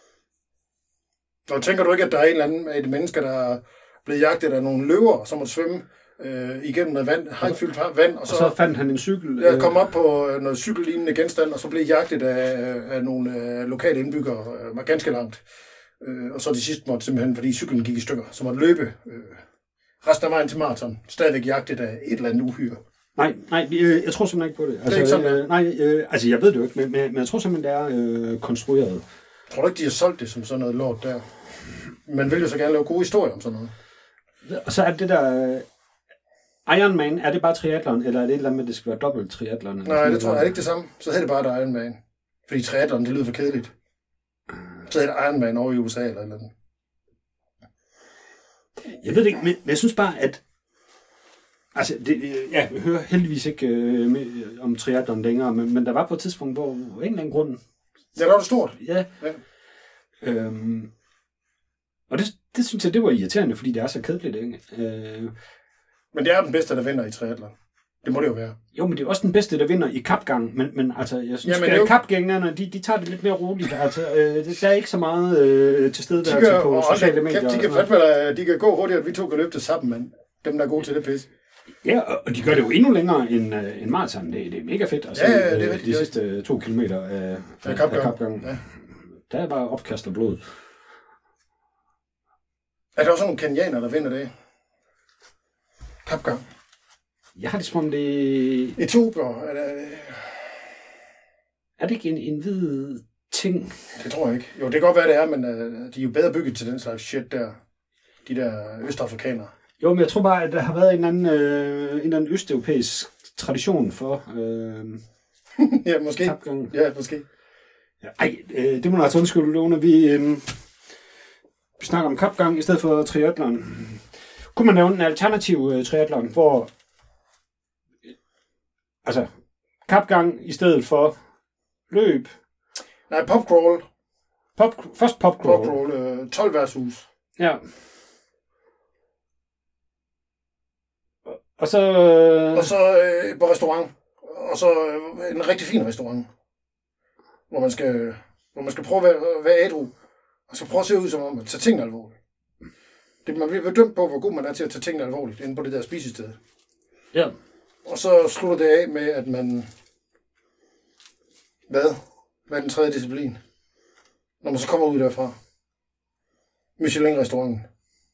og tænker du ikke, at der er en eller anden af de mennesker, der er blevet jagtet af nogle løver, som måtte svømme øh, igennem noget vand, hejfyldt vand, og så, og så fandt han en cykel. Ja, kom op på noget cykellignende genstand, og så blev jagtet af, af nogle øh, lokale indbyggere, øh, var ganske langt. Øh, og så de sidste måtte simpelthen, fordi cyklen gik i stykker, så måtte løbe øh, resten af vejen til maraton, stadigvæk jagtet af et eller andet uhyre. Nej, nej, øh, jeg tror simpelthen ikke på det. Altså, det er ikke sådan, øh, nej, øh, altså jeg ved det jo ikke, men, men jeg tror simpelthen, det er øh, konstrueret. Tror du ikke, de har solgt det som sådan noget lort der? Man vil jo så gerne lave gode historier om sådan noget. Og så er det der... Iron Man, er det bare triathlon, eller er det et eller andet med, at det skal være dobbelt triathlon? Nej, det tror jeg er det ikke det samme. Så hedder det bare, der Iron Man. Fordi triathlon, det lyder for kedeligt. Så hedder det Iron Man over i U S A eller eller andet. Jeg ved det ikke, men jeg synes bare, at... Altså, det, ja, jeg hører heldigvis ikke øh, med, om triathlon længere, men, men der var på et tidspunkt, hvor en eller anden grund... Ja, der var det stort. Ja. ja. Øhm, og det, det synes jeg, det var irriterende, fordi det er så kedeligt, ikke? Øh, men det er den bedste, der vinder i triathlon. Det må det jo være. Jo, men det er også den bedste, der vinder i kapgang. Men, men altså, jeg synes, at jo... kapgængerne, de, de tager det lidt mere roligt. Altså, øh, der er ikke så meget øh, til stede der de gør, på sociale medier. Kæft, de kan fandme, de kan gå hurtigere, at vi to kan løbe til sammen, men dem, der er gode til det pis. Ja, og de gør det jo endnu længere end, uh, end maraton. Det, det er mega fedt. Altså, ja, ja, det er de sidste uh, to kilometer af, af kapgang. Ja. Der er bare opkast af blod. Er der også nogle kenianer, der vinder det? Kapgang. Jeg har det som om det... Etiopier, er det... Er det ikke en, en hvid ting? Det tror jeg ikke. Jo, det kan godt være, det er, men uh, de er jo bedre bygget til den slags shit der. De der østafrikanere. Jo, men jeg tror bare, at der har været en anden, øh, en eller anden østeuropæisk tradition for... Øh, ja, måske. Kapgang. Ja, måske. Ja, ej, øh, det må du altså undskylde, Lone. Vi, øh, vi snakker om kapgang i stedet for triathlon. Kunne man nævne en alternativ øh, triathlon, hvor... Øh, altså, kapgang i stedet for løb. Nej, popcrawl. Pop, først popcrawl. Popcrawl, øh, tolv værtshus. Ja. Og så... Øh... Og så øh, på restaurant. Og så øh, en rigtig fin restaurant. Hvor man skal, hvor man skal prøve at være, være ædru. Og så prøve at se ud som om at tage tingene alvorligt. Det, man bliver bedømt på, hvor god man er til at tage tingene alvorligt inde på det der spisested. Ja. Og så slutter det af med, at man... Hvad? Hvad er den tredje disciplin? Når man så kommer ud derfra. Michelin-restauranten.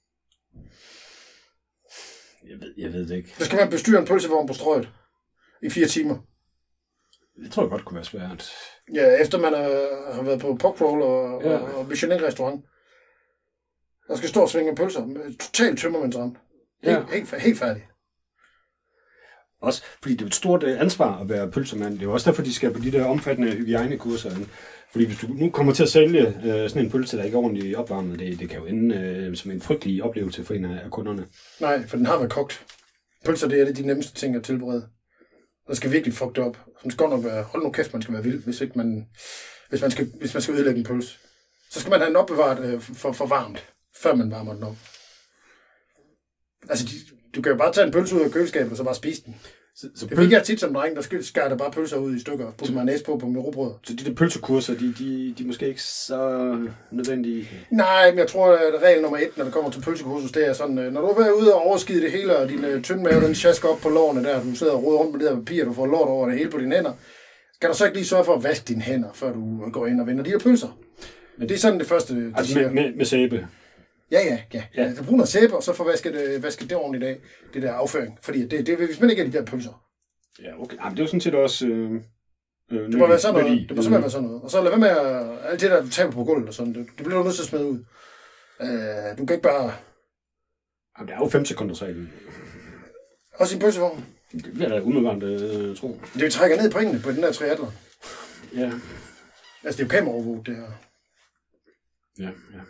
Jeg ved, jeg ved det ikke. Så skal man bestyre en pølsevogn på strøget. I fire timer. Det tror jeg godt kunne være svært. Ja, efter man er, har været på popcrawl og, ja. og, og Michelin-restaurant. Der skal stå og svinge pølser. Med totalt tømmermandsramt. Helt, ja. helt, helt, helt færdig. Også fordi det er et stort ansvar at være pølsemand. Det er jo også derfor, de skal på de der omfattende hygiejnekurser. Fordi hvis du nu kommer til at sælge øh, sådan en pølse, der ikke er ordentligt opvarmet, det, det kan jo ende øh, som en frygtelig oplevelse for en af, af kunderne. Nej, for den har været kogt. Pølser, det er det de nemmeste ting at tilberede. Der skal virkelig fuck det op. Så skal nok være, hold nu kæft, man skal være vild, hvis, ikke man, hvis, man, skal, hvis man skal ødelægge en pølse. Så skal man have den opbevaret øh, for, for varmt, før man varmer den op. Altså, de, du kan jo bare tage en pølse ud af køleskabet og så bare spise den. Så, så det fik jeg tit som dreng, der skærer der bare pølser ud i stykker, putter mayonnaise på på min rugbrød. Så de der pølsekurser, de, de, de er måske ikke så nødvendige? Nej, men jeg tror, at regel nummer et, når det kommer til pølsekursus, det er sådan, når du er ude og overskide det hele, og din uh, tynde mave, den sjasker op på lårene der, du sidder og roder rundt med det der papir, du får lort over det hele på dine hænder, skal du så ikke lige sørge for at vaske dine hænder, før du går ind og vender de her pølser? Men det er sådan det første, de altså siger. med, med, med sæbe? Ja, ja, ja. ja. Du bruger noget sæbe, og så får vasket det, vasket det ordentligt af, det der afføring. Fordi det, det vil simpelthen ikke have de der pølser. Ja, okay. Jamen, det er jo sådan set også... Øh, øh, det må være sådan noget. Det må simpelthen være sådan noget. Og så lad være med at... Alt det der, du taber på gulvet og sådan, det, det bliver du nødt til at smide ud. Uh, du kan ikke bare... Jamen, det er jo fem sekunders reglen. Også i en pølsevogn. Det bliver da umiddelbart, øh, tro. Det vi trækker ned på ringene på den der triathlon. Ja. Altså, det er jo kameraovervåget, det her. Ja, ja.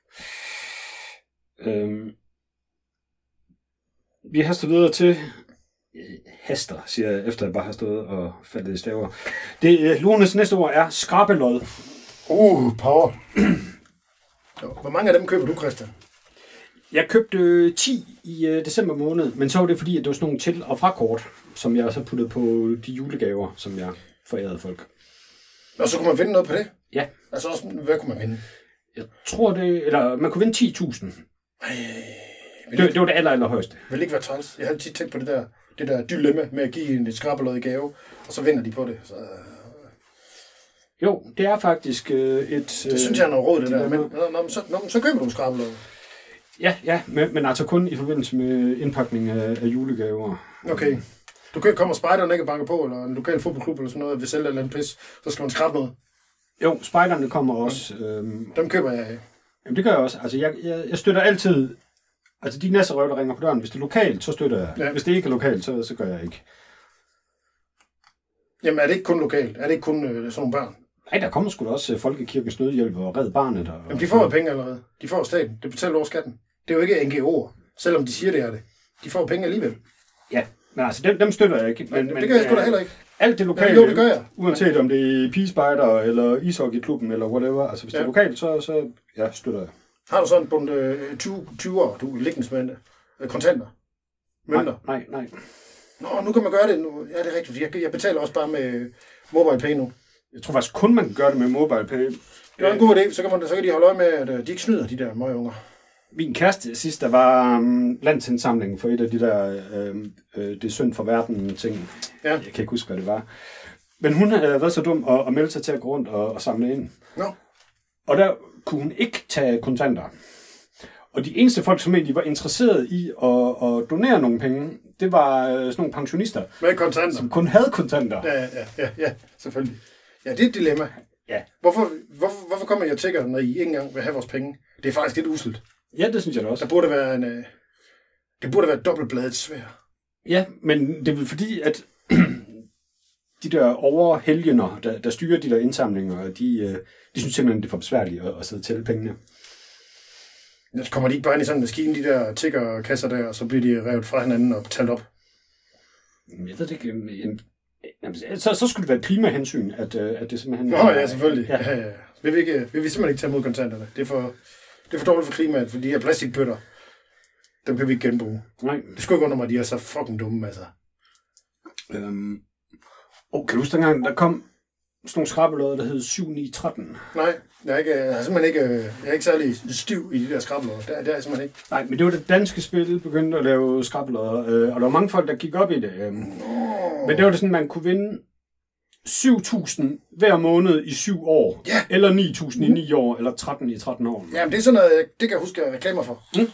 Øhm. Vi har stået videre til... Hester, siger jeg, efter jeg bare har stået og faldet i staver. Det, Lones næste ord er skrabelod. Uh, power. Hvor mange af dem køber du, Christian? Jeg købte øh, ti i øh, december måned, men så var det fordi, at det var sådan nogle til- og frakort, som jeg så puttede på de julegaver, som jeg forærede folk. Og så kunne man vinde noget på det? Ja. Altså også, hvad kunne man vinde? Jeg tror det, eller man kunne vinde ti tusind. Det, det var det aller, aller højeste. Vil det ikke være træls? Jeg havde tit tænkt på det der, det der dilemma med at give en et skrabelod i gave, og så vinder de på det. Så... Jo, det er faktisk øh, et... Det øh, synes jeg er noget råd, det der. Men når, når, så, når, så køber du en skrabelod. Ja, ja, men, men altså kun i forbindelse med indpakning af, af julegaver. Okay. Du kan komme og spejderne ikke banke på, eller en lokal fodboldklub eller sådan noget, vil sælge et eller andet pis, så skal man skrabe noget. Jo, spejderne kommer også. Øhm, Dem køber jeg af. Jamen det gør jeg også. Altså jeg, jeg, jeg støtter altid... Altså de næsserøv, der ringer på døren, hvis det er lokalt, så støtter jeg. Ja. Hvis det ikke er lokalt, så, så gør jeg ikke. Jamen er det ikke kun lokalt? Er det ikke kun øh, sådan nogle børn? Nej, der kommer sgu da også Folkekirkens Nødhjælp og Red Barnet. Og, Jamen de får jo penge allerede. De får staten. Det betaler over skatten. Det er jo ikke N G O'er, selvom de siger, det er det. De får penge alligevel. Ja, men altså dem, dem støtter jeg ikke. Men, men, men det gør jeg sgu da heller ikke. Alt det lokale, ja, jo, det gør jeg. Uanset om det er pigespejder eller ishockeyklubben eller whatever. Altså hvis ja. det er lokalt, så, så ja, støtter jeg. Har du sådan en bunde tyve år, du er liggende med kontanter? Mønter? Nej, nej, nej. Nå, nu kan man gøre det nu. Ja, det er rigtigt. Jeg, jeg betaler også bare med MobilePay nu. Jeg tror faktisk kun, man kan gøre det med MobilePay. Det er en god idé. Så kan, man, så kan de holde øje med, at de ikke snyder, de der møgunger. Min kæreste sidst, der var um, landsindsamling for et af de der øh, øh, det er synd for verden ting. Ja. Jeg kan ikke huske, hvad det var. Men hun havde været så dum at, at melde sig til at gå rundt og, og samle ind. Nå. Og der kunne hun ikke tage kontanter. Og de eneste folk, som egentlig var interesseret i at, at donere nogle penge, det var sådan nogle pensionister. Med kontanter. Som kun havde kontanter. Ja, ja, ja, ja, selvfølgelig. Ja, det er et dilemma. Ja. Hvorfor, hvorfor, hvorfor kommer I og tigger, når I ikke engang vil have vores penge? Det er faktisk lidt uselt. Ja, det synes jeg da også. Der burde være en... Øh, det burde være dobbeltbladet svær. Ja, men det er vel fordi, at de der overhelgener, der, der styrer de der indsamlinger, de, øh, de synes simpelthen, det er for besværligt at, at sidde og tælle pengene. Så kommer de ikke bare ind i sådan en maskine, de der tiggerkasser der, og så bliver de revet fra hinanden og talt op? Jeg ved det ikke. En, en, så, så skulle det være et klimahensyn, at, at det simpelthen... Nå ja, selvfølgelig. Ja. Ja, ja. Vil vi, ikke, vil vi simpelthen ikke tage mod kontanterne. Det er for, det er for dårligt for klimaet, for de her plastikbøtter, dem kan vi ikke genbruge. Nej. Det skulle ikke under mig, at de er så fucking dumme, altså. Øhm, oh, kan du huske dengang, der kom sådan nogle skrabelodder, der hed syv ni tretten? Nej, jeg er, ikke, jeg er simpelthen ikke, jeg er ikke særlig stiv i de der skrabelodder. Det er, det er jeg simpelthen ikke. Nej, men det var det danske spil, begyndte at lave skrabelodder, øh, og der var mange folk, der gik op i det. Øh. Men det var det sådan, man kunne vinde syv tusind hver måned i syv år, ja. Eller ni tusind i ni år, eller tretten i tretten år. Jamen, det er sådan noget, det kan jeg huske reklamer for. Mm.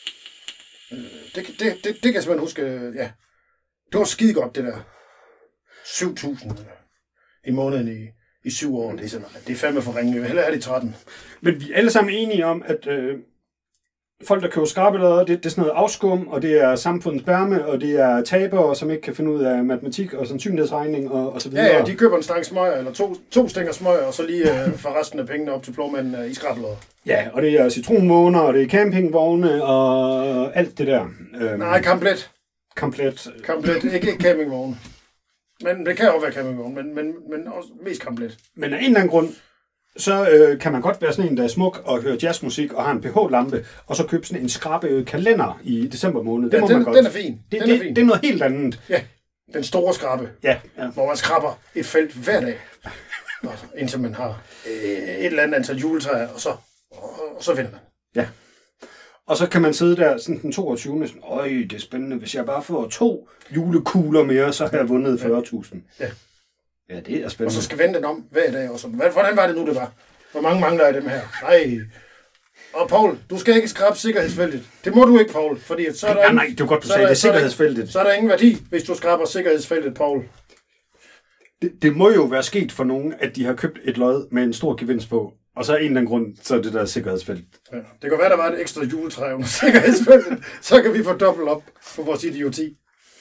Det, det, det, det kan jeg simpelthen huske, ja. Det var skide godt, det der. syv tusind i måneden i, i syv år. Det er, sådan, det er fandme for ringe. Jeg vil hellere have det i tretten. Men vi er alle sammen enige om, at øh, folk, der køber skrabelodder, det, det er sådan noget afskum, og det er samfundets bærme, og det er tabere, som ikke kan finde ud af matematik og sandsynlighedsregning og, og så videre. Ja, ja, de køber en stang smøger, eller to, to stænger smøger, og så lige øh, for resten af pengene op til plovmanden øh, i skrabelodder. Ja, og det er citronmåner, og det er campingvogne, og alt det der. Øhm, Nej, komplet. Komplet. Komplet, ikke campingvogne. Men det kan også være campingvogne, men, men, men også mest komplet. Men af en eller anden grund, så øh, kan man godt være sådan en, der er smuk og hører jazzmusik og har en pH-lampe, og så købe sådan en skrabe kalender i december måned. Det ja, må den, man godt. Den er fin. Det, den det, er fin. det er noget helt andet. Ja, den store skrabe. Ja, ja. Hvor man skraber et felt hver dag, indtil man har øh, et eller andet antal juletræer, og så, og, og så vinder man. Ja. Og så kan man sidde der sådan den toogtyvende sådan, øj, det er spændende. Hvis jeg bare får to julekugler mere, så har jeg vundet fyrre tusind. Ja. Ja, det er spændende. Og så skal vende den om hver dag. Og så. Hvordan var det nu, det var? Hvor mange mangler jeg dem her? Nej. Og Paul, du skal ikke skrabe sikkerhedsfeltet. Det må du ikke, Paul. Fordi så er der ja, ingen, nej, det er godt, du sagde, det er sikkerhedsfeltet. Så er der ingen værdi, hvis du skraber sikkerhedsfeltet, Paul. Det, det må jo være sket for nogen, at de har købt et lod med en stor gevinst på. Og så er en eller anden grund, så er det der sikkerhedsfelt. Ja, det kan være, der var et ekstra juletræ under sikkerhedsfeltet. Så kan vi få dobbelt op på vores idioti.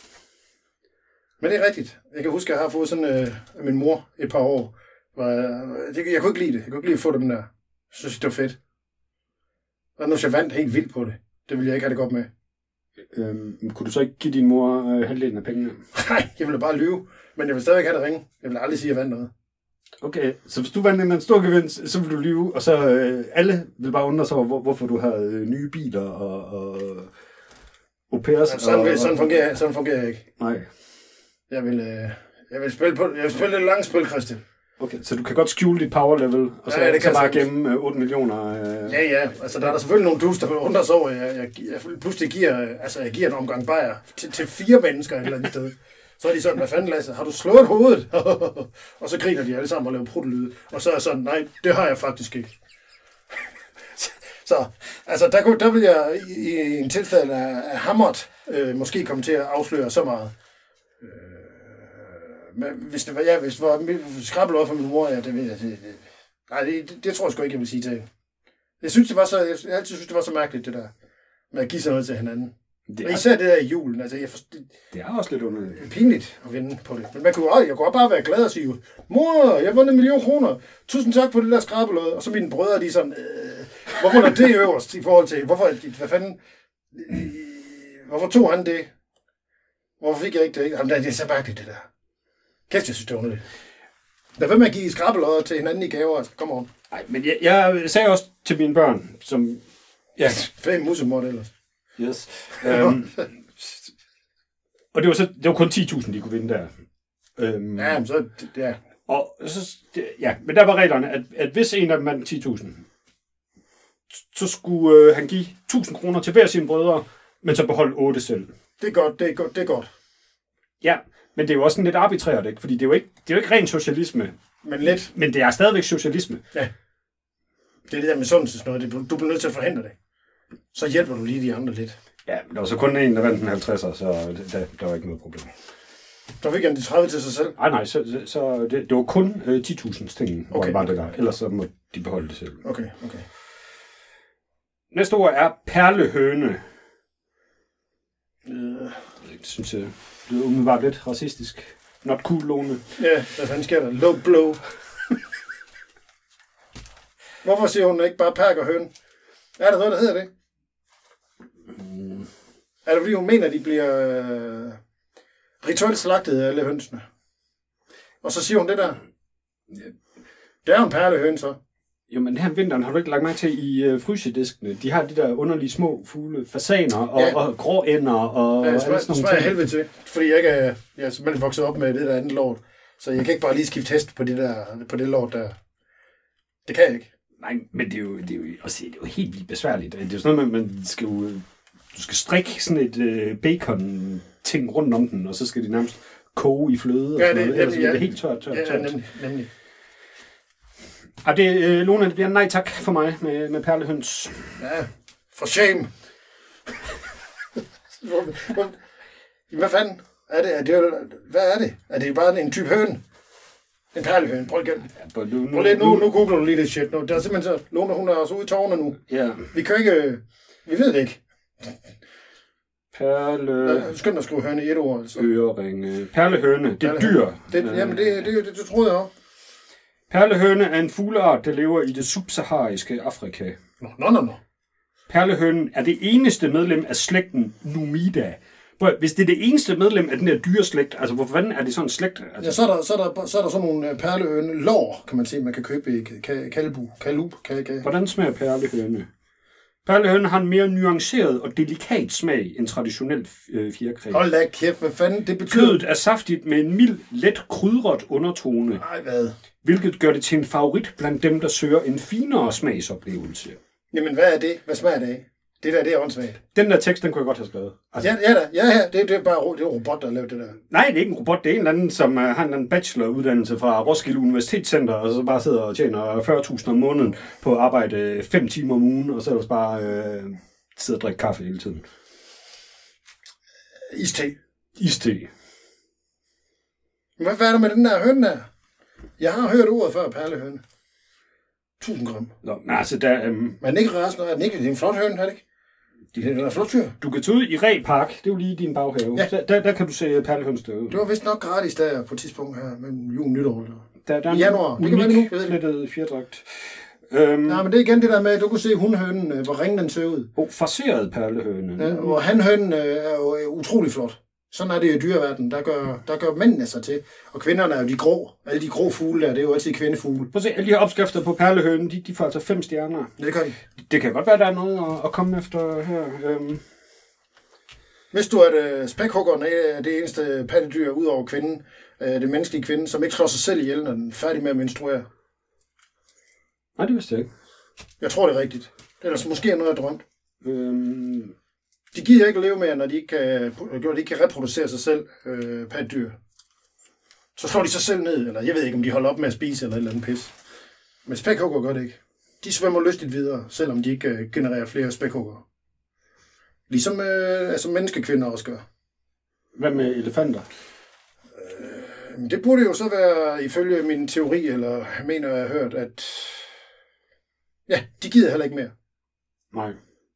Men det er rigtigt. Jeg kan huske, at jeg har fået sådan øh, af min mor et par år. Hvor jeg, jeg, jeg kunne ikke lide det. Jeg kunne ikke lide at få dem der. Jeg synes, det var fedt. Og nu jeg vandt helt vildt på det. Det ville jeg ikke have det godt med. Øhm, kunne du så ikke give din mor øh, halvdelen af pengene? Nej, jeg ville bare lyve. Men jeg vil stadigvæk have det ringe. Jeg vil aldrig sige, at jeg vandt noget. Okay, så hvis du vandt en stor gevinst, så vil du lyve, og så øh, alle vil bare undre sig over, hvor, hvorfor du har øh, nye biler og, og au pairs. Ja, sådan, og, vil, sådan, fungerer, sådan fungerer jeg ikke. Nej. Jeg vil, øh, jeg vil spille på, jeg vil spille et langt spil, Christian. Okay, så du kan godt skjule dit power level, og så, ja, det så bare gemme øh, otte millioner. Øh... Ja, ja. Altså, der er der selvfølgelig nogle dus, der vil undre sig over, jeg, jeg, jeg pludselig giver, altså, jeg giver en omgang bajer til, til fire mennesker et eller andet sted. Så er de sådan, hvad fanden, Lasse, har du slået hovedet? Og så griner de alle sammen og laver pruttelyde. Og så er jeg sådan, nej, det har jeg faktisk ikke. Så, altså, der, kunne, der vil jeg i, i en tilfælde af hammert øh, måske komme til at afsløre så meget. Øh, men hvis det var, ja, hvis det var skrabelod for min mor, ja, det ved jeg, det, det, nej, det, det, det tror jeg sgu ikke, jeg vil sige til hende. Jeg synes, det var så, jeg, jeg altid synes, det var så mærkeligt, det der, med at give sig noget til hinanden. Det er, og især det der i julen, altså jeg forstår, det, det er også lidt underligt. Pinligt at vinde på det. Men man kunne, jeg kunne bare være glad og sige, mor, jeg har vundet en million kroner. Tusind tak for det der skrabelod. Og så mine brødre, de er sådan, øh, hvorfor er det øverst i forhold til, hvorfor, hvad fanden, øh, hvorfor tog han det? Hvorfor fik jeg ikke det? Jamen, det er så mærkeligt, det der. Kæft, jeg synes, det er underligt. Lad være med at give skrabelodder til hinanden i gaver, altså. Kom on. Nej, men jeg, jeg sagde også til mine børn, som... Ja, fem musemord ellers. Yes. Um, og det var, så, det var kun ti tusind, de kunne vinde der. Um, ja, men så... Ja. Og så, ja, men der var reglerne, at, at hvis en af dem vandt ti tusind, så skulle øh, han give tusind kroner til hver sine brødre, men så beholde otte selv. Det er godt, det er godt, det er godt. Ja, men det er jo også sådan lidt arbitrært, ikke? Fordi det er jo ikke, det er jo ikke ren socialisme. Men lidt. Men det er stadigvæk socialisme. Ja. Det er det der med sundhedsnød, du bliver nødt til at forhindre det. Så hjælper du lige de andre lidt. Ja, men der var så kun en, der vandt en halvtredser, så der, der var ikke noget problem. Så fik han de tredive til sig selv? Nej, nej, så, så, så det, det var kun øh, ti tusind ting, hvor okay, det var okay. det der. Ellers så må de beholde det selv. Okay, okay. Næste ord er perlehøne. Øh. Det synes jeg lyder umiddelbart lidt racistisk. Not cool, Lone. Ja, hvad fanden sker der? Low blow. Hvorfor siger hun ikke bare perkerhøne? Er der noget, der hedder det? Mm. Er det fordi, hun mener, at de bliver øh, rituelt slagtet af alle hønsene? Og så siger hun det der. Det er jo en perlehøne, så. Jo, men her om vinteren har du ikke lagt mærke til i øh, frysediskene. De har de der underlige små fugle, fasaner og, ja. og gråænder og... Ja, det smager, og sådan smager helvede til. Fordi jeg ikke er, jeg er simpelthen vokset op med det der andet lort. Så jeg kan ikke bare lige skifte hest på det, der, på det lort der. Det kan jeg ikke. Nej, men det er jo, det er jo, også, det er jo helt vildt besværligt. Det er jo sådan noget, man skal jo, du skal strikke sådan et øh, bacon-ting rundt om den, og så skal de nærmest koge i fløde. Og ja, sådan det, noget. Ellers ja, bliver det helt tørt, tørt, tørt. Ja, nemlig. nemlig. Og det, øh, Lona, det bliver nej tak for mig med, med perlehøns. Ja, for shame. Hvad fanden er det? Er det? Hvad er det? Er det bare en type høne? En perlehøne. Prøv igen. Ja, nu, Prøv lige, nu, nu googler du lige det shit. Nu. Der er simpelthen så, Lone, hun er også ude i tårne nu. Ja. Vi kan ikke, vi ved det ikke. Perle... Skynd dig at skrive høne i et ord. Altså. Øreringe. Perlehøne, det er dyr. Det, jamen, det, det, det, det troede jeg også. Perlehøne er en fugleart, der lever i det subsahariske Afrika. Nå, nå, nå, nå. Perlehønen er det eneste medlem af slægten Numida. Hvis det er det eneste medlem af den der dyreslægt, altså hvor fanden er det sådan en slægt? Altså... Ja, så er, der, så, er der, så er der sådan nogle perlehøne lår, kan man sige, man kan købe i Kalbu. Kalub, kan, kan. Hvordan smager perlehøne? Perlehøne har en mere nuanceret og delikat smag end traditionelt øh, fjerkræ. Hold da kæft, hvad fanden det betyder? Kødet er saftigt med en mild, let krydret undertone. Nej, hvad? Hvilket gør det til en favorit blandt dem, der søger en finere smagsoplevelse. Jamen, hvad er det? Hvad smager det af? Det der, det er åndssvagt. Den der tekst, den kunne jeg godt have skrevet. Altså... Ja, ja, da. ja, ja. Det, det er bare det er en robot, der har lavet det der. Nej, det er ikke en robot. Det er en eller anden, som uh, har en anden bacheloruddannelse fra Roskilde Universitetscenter, og så bare sidder og tjener fyrre tusind om måneden på at arbejde fem timer om ugen, og så ellers bare uh, sidder og drikke kaffe hele tiden. Iste. Iste. Hvad, hvad er der med den der høne der? Jeg har hørt ordet før, perlehøne. tusind gram. Nå, men altså, der... Um... Men er den ikke rasende? Er den ikke? Det er en flot høne, er det ikke? Det er en flot fyr. Du kan tage ud i Reh Park, det er jo lige din baghave. Ja. Der, der kan du se perlehøns derude. Det var vist nok gratis der på et tidspunkt her, men jul nytår. Der, der er i januar. Det kan være nu. Plettet fjerdragt. Øhm, Nej, men det er igen det der med, at du kunne se hundhønen, hvor ringen den ser ud. Oh, faseret perlehøne. Ja, og hanhønen er jo utrolig flot. Sådan er det i dyreverdenen. Der gør, der gør mændene sig til. Og kvinderne er jo de grå. Alle de grå fugle der, det er jo altid kvindefugle. Prøv at se, alle de her opskrifter på perlehønen, de, de får altså fem stjerner. Det kan de. Det kan godt være, der er noget at, at komme efter her. Øhm. Hvis du er det, spækhuggeren er det eneste pattedyr ud over kvinden, det menneskelige kvinde, som ikke slår sig selv ihjel, når den er færdig med at menstruere. Nej, det vidste jeg ikke. Jeg tror, det er rigtigt. Ellers måske er noget, jeg drømt. Øhm. De gider ikke at leve mere, når de ikke kan, de ikke kan reproducere sig selv, øh, pattedyr. Så slår de sig selv ned, eller jeg ved ikke, om de holder op med at spise eller et eller andet pis. Men spækhugger gør det ikke. De svømmer lystigt videre, selvom de ikke øh, genererer flere spækhugger. Ligesom øh, altså menneskekvinder også gør. Hvad med elefanter? Øh, det burde jo så være, ifølge min teori, eller mener jeg har hørt, at ja, de gider heller ikke mere. Nej.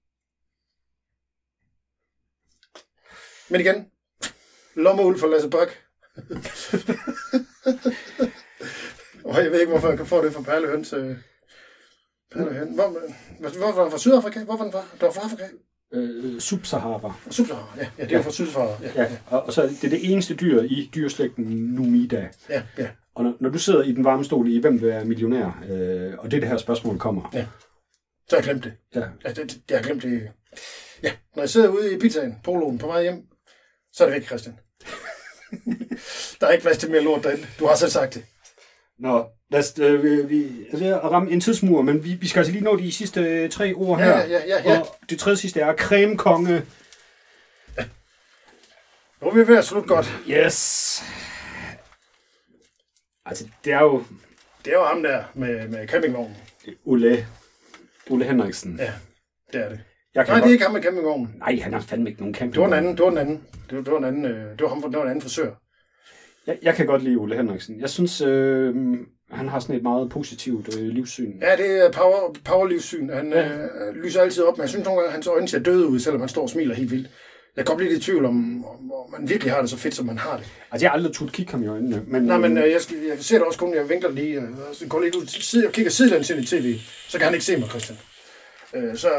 Men igen, lommeuld for Lasse Bak. Og jeg ved ikke, hvorfor jeg kan få det fra perlehøns. Øh, perlehøns. Hvor, hvor var den fra Sydafrika? Hvor var den fra? Det var fra Afrika? Øh, Subsahara. Subsahara, ja. Ja, det er ja. Fra Sydafrika. Ja, ja. ja. Og, og så er det det eneste dyr i dyrslægten Numida. Ja, ja. Og når, når du sidder i den varme stol i Hvem vil være millionær, øh, og det det her spørgsmål kommer. Ja, så har jeg glemt det. Ja. Ja, det, det, jeg har glemt det. Ja, når jeg sidder ude i pizzaen, poloen, på vej hjem, så er det væk, Christian. Der er ikke plads til mere lort derinde. Du har selv sagt det. Nå, lad os øh, vi, vi, altså, at ramme en tidsmur, men vi, vi skal altså lige nå de sidste øh, tre ord her. Ja, ja, ja, ja. Og det tredje sidste er cremekonge. Ja. Nu er vi ved at slutte godt. Yes. Altså, det er jo... Det er jo ham der med, med campingvognen. Ole. Ole Henriksen. Ja, det er det. Jeg Nej, det er ikke ham med campingvognen. Nej, han har fandme ikke nogen camping. Det var en anden, det var en anden. Det var, det var en anden, øh, det var ham, det var en anden frisør. Jeg, jeg kan godt lide Ole Henriksen. Jeg synes, øh, han har sådan et meget positivt øh, livssyn. Ja, det er power, power livssyn. Han ja. øh, lyser altid op, men jeg synes nogle gange, at hans øjne ser døde ud, selvom han står og smiler helt vildt. Jeg kan godt blive lidt i tvivl om, om, om man virkelig har det så fedt, som man har det. Altså, jeg har aldrig turde kigge ham i øjnene. Men, Nej, men øh, jeg, skal, jeg ser det også kun, jeg vinkler lige. Øh, så går lidt ud sidder, og kigger sidelæns ind i tv, så kan han ikke se mig, Christian. Øh, så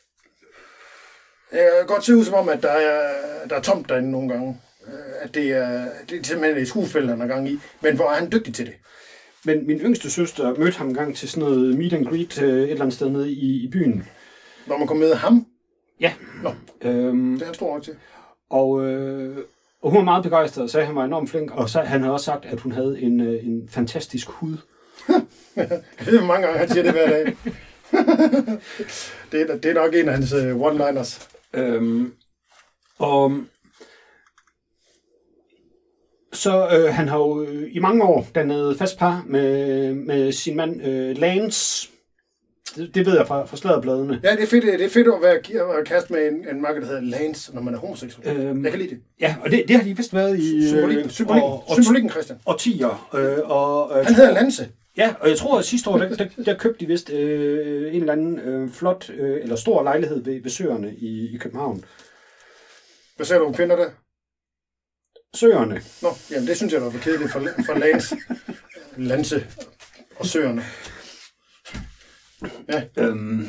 jeg kan godt se ud som om, at der er, der er tomt derinde nogle gange. Øh, at det er, det er simpelthen et skuespil, han har gang i. Men hvor er han dygtig til det? Men min yngste søster mødte ham en gang til sådan noget meet and greet øh, et eller andet sted nede i, i byen. Hvor man kom med ham? Ja. Nå, øhm, det er han stor nok til. Og, øh, og hun var meget begejstret og sagde, at han var enormt flink. Og så, han havde også sagt, at hun havde en, øh, en fantastisk hud. Jeg ved, hvor mange gange han siger det hver dag. det, er, det er nok en af hans uh, one-liners. Øhm, og så øh, han har jo øh, i mange år dannet fast par med, med sin mand øh, Lance. Det, det ved jeg fra, fra sladderbladene. Ja, det er fedt, det er fedt at være, være kast med en, en marker, der hedder Lance, når man er homoseksuel. Øhm, jeg kan lide det. Ja, og det, det har de vist været i symbolikken, symbolikken, og, og, symbolikken Christian. årtier. Øh, og, øh, han hedder Lance. Ja, og jeg tror, at sidste år, der, der, der købte de vist øh, en eller anden øh, flot øh, eller stor lejlighed ved, ved Søerne i, i København. Hvad sagde du om kvinder der? Søerne. Nå, jamen det synes jeg da var kedeligt for, for Lance. Lance og Søerne. Ja. Øhm,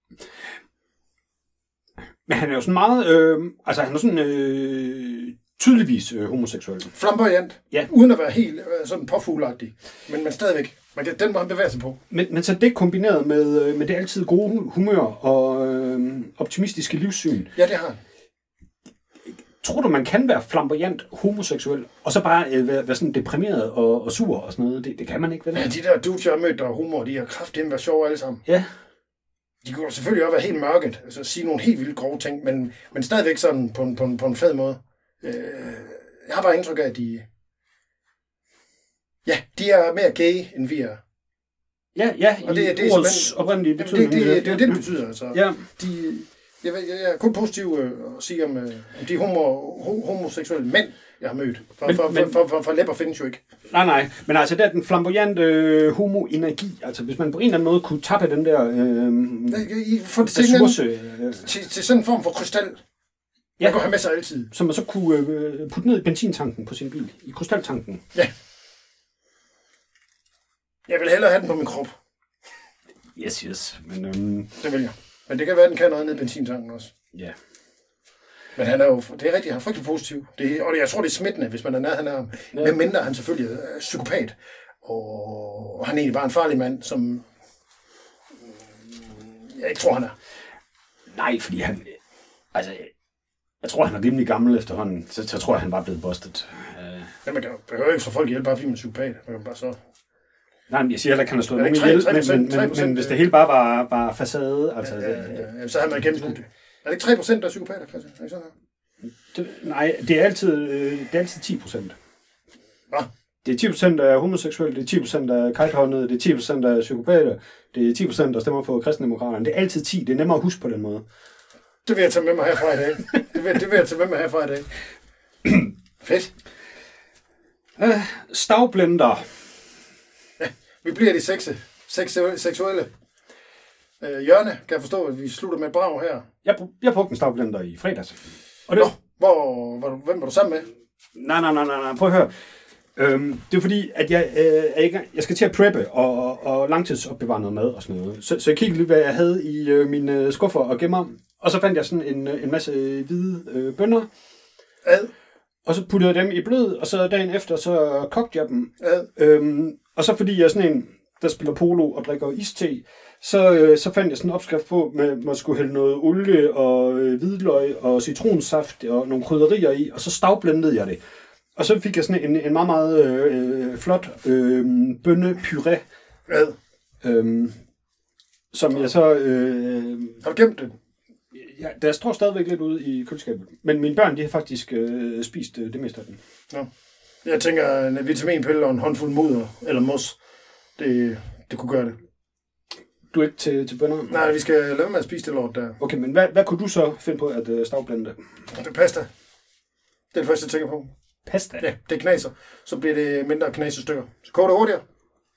men han er jo sådan meget, øh, altså han er sådan øh, tydeligvis øh, homoseksuel. Flamboyant. Ja. Uden at være helt øh, sådan påfuglagtig. Men, men stadigvæk. Man kan, den må han bevæge sig på. Men, men så det kombineret med, med det altid gode humør og øh, optimistiske livssyn. Ja, det har han. Tror du, man kan være flamboyant homoseksuel, og så bare øh, være, være sådan deprimeret og, og sur og sådan noget? Det, det kan man ikke, vel? Ja, de der dudes, jeg har mødt, der er humor, de har kraftedeme været sjove alle sammen. Ja. De kunne selvfølgelig også være helt mørket, altså sige nogle helt vildt grove ting, men, men stadigvæk sådan på en, på en, på en fed måde. Øh, jeg har bare indtryk af, at de... Ja, de er mere gay, end vi er. Ja, ja, og det, i det er ordets oprindelige betydning. Det, det, det, det er det, det betyder, altså. Ja. De, jeg, jeg, jeg er kun positiv øh, at sige om, øh, om de homo, ho, homoseksuelle mænd, jeg har mødt. For, men, for, men, for, for, for læber findes jo ikke. Nej, nej. Men altså, det er den flamboyante øh, homo-energi. Altså, hvis man på en eller anden måde kunne tappe den der øh, I, for, ressource... Øh, til, til sådan en form for krystal, ja, man går have med sig altid. Som man så kunne øh, putte ned i benzintanken på sin bil. I krystaltanken. Ja. Jeg vil hellere have den på min krop. Yes, yes. Men, øhm... det vil jeg. Men det kan være, at den kan noget ned i benzintanken også. Ja. Men han er jo, det er rigtigt, han er frygtelig positiv. Det, og jeg tror, det er smittende, hvis man er nær, han er. Ja. Men mindre han selvfølgelig er psykopat. Og, og han er egentlig bare en farlig mand, som jeg ikke tror, han er. Nej, fordi han... Altså, jeg tror, han er rimelig gammel efterhånden. Så, så tror jeg, han bare er blevet bustet. Uh... Ja, man kan, behøver ikke så folk ihjel, bare fordi man er psykopat. Man kan bare så... Nej, men jeg siger heller ikke, han har slået nogen ihjel, men, men, men, men hvis det hele bare var, var facade... Altså, ja, ja, ja, ja, så havde man gennemskudt det. Er det ikke tre procent, der er psykopater, Christian? Er det sådan her? Det, nej, det er altid, øh, det er altid ti procent. Hvad? Det er ti procent af homoseksuelle, det er ti procent af kajthåndede, det er ti procent af psykopater, det er ti procent, der stemmer på kristendemokraterne. Det er altid ti, det er nemmere at huske på den måde. Det vil jeg tage med mig herfra i dag. Det vil, det vil jeg tage med mig herfra i dag. Fedt. Uh, stavblender. Ja, vi bliver de sekse, seksuelle. seksuelle. Øh, Jørne, kan jeg forstå, at vi slutter med et brag her. Jeg, jeg brugte en stavblender i fredags. Og det... Nå, hvor, hvor, hvem var du sammen med? Nej, nej, nej, nej, nej. Prøv at høre. Øhm, det er fordi, at jeg, øh, er ikke, jeg skal til at preppe og, og, og langtidsopbevare noget mad og sådan noget. Så, så jeg kiggede lidt, hvad jeg havde i øh, mine skuffer og gemmer. Og så fandt jeg sådan en, en masse hvide øh, bønner. Ad. Og så puttede jeg dem i blød, og så dagen efter, så kogte jeg dem. Ad. Øhm, og så fordi jeg er sådan en, der spiller polo og drikker iste, så, øh, så fandt jeg sådan en opskrift på, at man skulle hælde noget olie og øh, hvidløg og citronsaft og nogle krydderier i, og så stavblendede jeg det. Og så fik jeg sådan en, en meget, meget øh, flot øh, bønnepuré, øh, som jeg så... Øh, har du gemt den? Ja, der står stadigvæk lidt ude i køleskabet. Men mine børn, de har faktisk øh, spist øh, det meste af den. Ja. Jeg tænker, en vitaminpille og en håndfuld mudder eller mos, det, det kunne gøre det. Du er ikke til, til bønner? Nej, vi skal lade med at spise det lort der. Okay, men hvad, hvad kunne du så finde på at uh, stavblande? Det er pasta. Det er det første, jeg tænker på. Pasta? Ja, det knaser. Så bliver det mindre knasestykker. Så koger det hurtigere.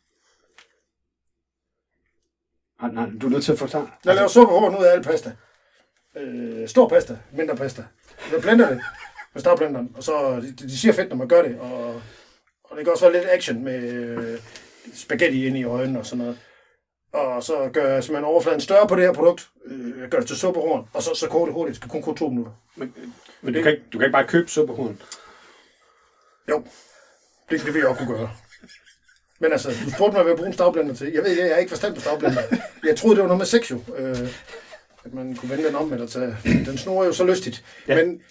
Nej, nej, du er nødt til at forklare. Jeg laver sukkerhården ud af al pasta. Øh, stor pasta, mindre pasta. Jeg blender det med stavblenderen, og så de, de siger fedt, når man gør det. Og, og det kan også være lidt action med øh, spaghetti ind i øjnene og sådan noget. Og så gør jeg simpelthen overfladen større på det her produkt. Øh, jeg gør det til suppehorn, og så, så koger det hurtigt. Det skal kun koge to minutter. Men, men du, kan ikke, du kan ikke bare købe suppehorn? Jo, det, det vil jeg også kunne gøre. Men altså, du spurgte mig, hvad jeg bruger en stavblender til. Jeg ved, jeg, jeg er ikke forstand på stavblender. Jeg troede, det var noget med sex jo. Øh, at man kunne vende den om, eller tage. Den snor jo så lystigt. Ja. Men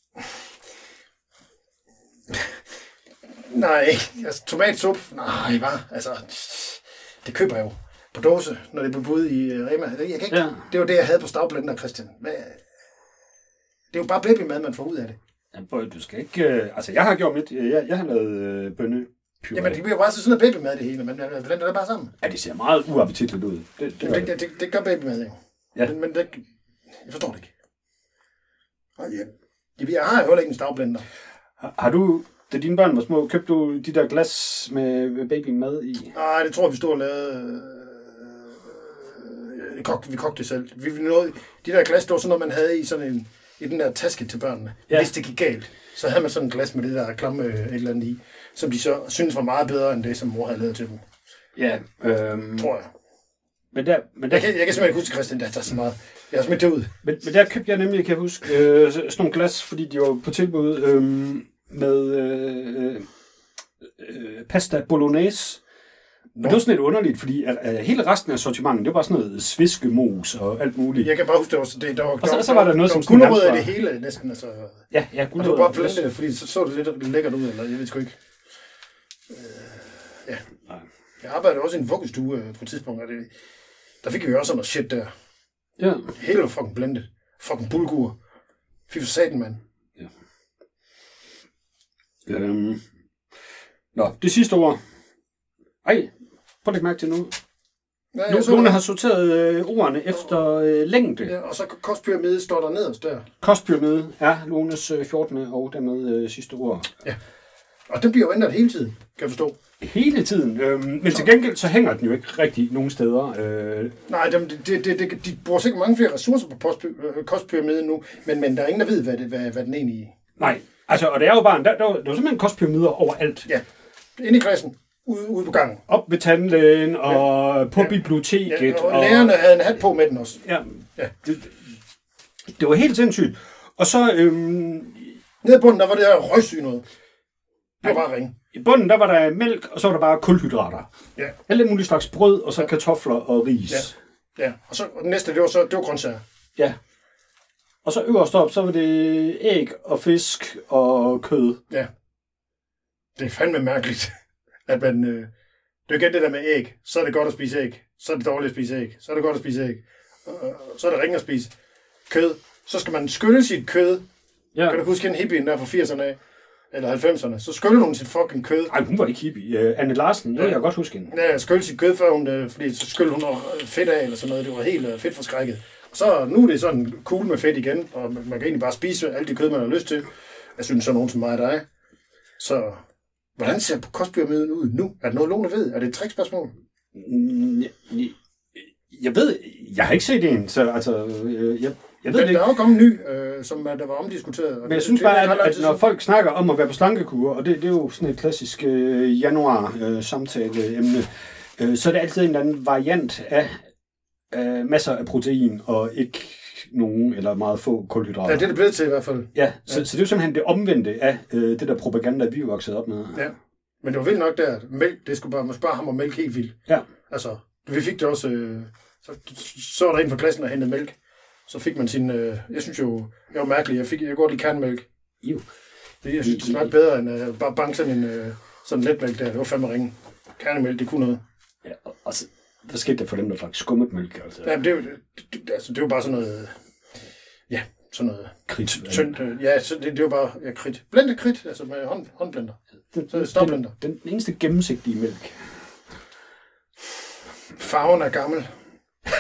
nej, altså tomatsuppe, nej, hvad? Altså, det køber jeg jo på dåse, når det er på bud i Rema. Jeg kan ikke, ja. Det var det, jeg havde på stavblender, Christian. Hvad? Det er jo bare babymad, man får ud af det. Ja, du skal ikke... Øh, altså, jeg har gjort mit... Jeg, jeg har lavet øh, bønne. Jamen, det bliver bare sådan noget babymad, det hele, men blender det bare sammen. Ja, det ser meget uappetitligt ud. Det, det, det, det, det, det gør babymad jo. Ja. Men, men det, jeg forstår det ikke. Ja. Jeg har jo heller ikke en stavblender. Har, har du, da dine børn var små, købte du de der glas med babymad i? Nej, det tror jeg, vi stod og lavede... Øh, kogte, vi kogte det selv. Vi, nåede, de der glas, det var sådan noget, man havde i sådan en... i den der taske til børnene. Ja. Hvis det gik galt, så havde man sådan en glas med det der klamme et eller andet i, som de så synes var meget bedre end det, som mor havde lavet til dem. Ja, øhm... tror jeg. Men der, men der... Jeg, kan, jeg kan simpelthen ikke huske, Christian, der er så meget. Jeg har smidt det ud. Men, men der købte jeg nemlig, kan jeg huske, øh, sådan nogle glas, fordi de var på tilbud øh, med øh, øh, pasta bolognese. Men det var sådan lidt underligt, fordi at, at hele resten af sortimentet, det var sådan noget sviskemos og alt muligt. Jeg kan bare huske, det var, det, der var, og så, der, så var der noget, der, som sådan gulerød af det hele næsten. Altså. Ja, ja, gulerød. Og du bare blende det, fordi så så det lidt lækkert ud, eller jeg ved sgu ikke. Øh, ja. Nej. Jeg arbejdede også i en vuggestue på et tidspunkt, og det, der fik vi jo også sådan noget shit der. Ja. Hele var fucking blendet. Fucking bulgur. Fy for satan, mand. Ja. Øhm. Nå, det sidste ord. Ej, prøv at lægge mærke til nu. Ja, nu Lone har sorteret øh, ordene efter øh, længde. Ja, og så kostpyramide står der nederst der. Kostpyramide er Lones øh, fjortende og dermed øh, sidste ord. Ja. Og den bliver jo ændret hele tiden, kan jeg forstå. Hele tiden. Øh, men til gengæld så hænger den jo ikke rigtig nogen steder. Øh. Nej, de, de, de, de, de bruger sikkert mange flere ressourcer på postpy- kostpyramiden nu, men, men der er ingen, der ved, hvad, det, hvad, hvad den egentlig er. Nej, altså, og det er jo bare, der, der, der er simpelthen kostpyramider overalt. Ja, inde i klassen. Ude, ude på gangen. Op ved tandlægen og ja. på ja. biblioteket. Ja, og, og lærerne havde en hat på med den også. Ja, ja. Det, det var helt sindssygt. Og så... Øhm, nede i bunden, der var det der røgsyg noget. Det var bare ringe. I bunden, der var der mælk, og så var der bare kulhydrater. Ja. Alle mulige slags brød, og så ja. kartofler og ris. Ja, ja. Og så og det næste, det var så det var grøntsager. Ja. Og så øverst op, så var det æg og fisk og kød. Ja. Det er fandme mærkeligt. At man, øh, det er igen det der med æg. Så er det godt at spise æg. Så er det dårligt at spise æg. Så er det godt at spise æg. Øh, så er det ringe at spise kød. Så skal man skylle sit kød. Ja. Kan du huske en hippien der fra firserne af? Eller halvfemserne. Så skyller hun sit fucking kød. Nej, hun var ikke hippie. Uh, Anne Larsen, det ja. jeg godt huske hende. Ja, skylle sit kød, før hun, øh, fordi så skyllede hun noget fedt af, eller sådan noget. Det var helt øh, fedt forskrækket. Så nu er det sådan cool med fedt igen, og man, man kan egentlig bare spise alt det kød, man har lyst til. Jeg synes, så nogen som mig og dig. Så... Hvordan ser kostpyramiden ud nu? Er det noget, Lone ved? Er det et trickspørgsmål? Jeg ved, jeg har ikke set en, så altså, jeg, jeg ved der, det ikke. Der er jo kommet en ny, øh, som der var omdiskuteret. Men jeg synes bare, at, at når folk snakker om at være på slankekur, og det, det er jo sådan et klassisk øh, januar-samtale-emne, øh, øh, så er det altid en eller anden variant af øh, masser af protein, og ikke nogen eller meget få kulhydrater. Ja, det er det blevet til i hvert fald. Ja, så, ja. så det er jo simpelthen det omvendte af øh, det der propaganda, vi er vokset op med. Ja, men det var vildt nok der. Mælk, det skulle bare, man skulle bare have mælk helt vildt. Ja. Altså, vi fik det også, øh, så, så var der en fra klassen, der hentede mælk. Så fik man sin, øh, jeg synes jo, jeg var mærkelig, jeg fik, jeg godt lide kernmælk. Jo. Det, jeg synes, det smagte bedre end øh, bare banke sådan en øh, sådan letmælk der. Det var fandme ringe. Kernemælk, det kunne noget. Ja, og, og så, hvad skete der for dem, der faktisk skummet mælk? Altså? Ja, men det, det, det, altså, det var bare sådan noget, ja, sådan noget kridt. Tyndt, øh, ja, så det, det var bare ja, kridt. Blendet kridt, altså med hånd, håndblender. Den, så er det stopblender. Den, den eneste gennemsigtige mælk. Farven er gammel.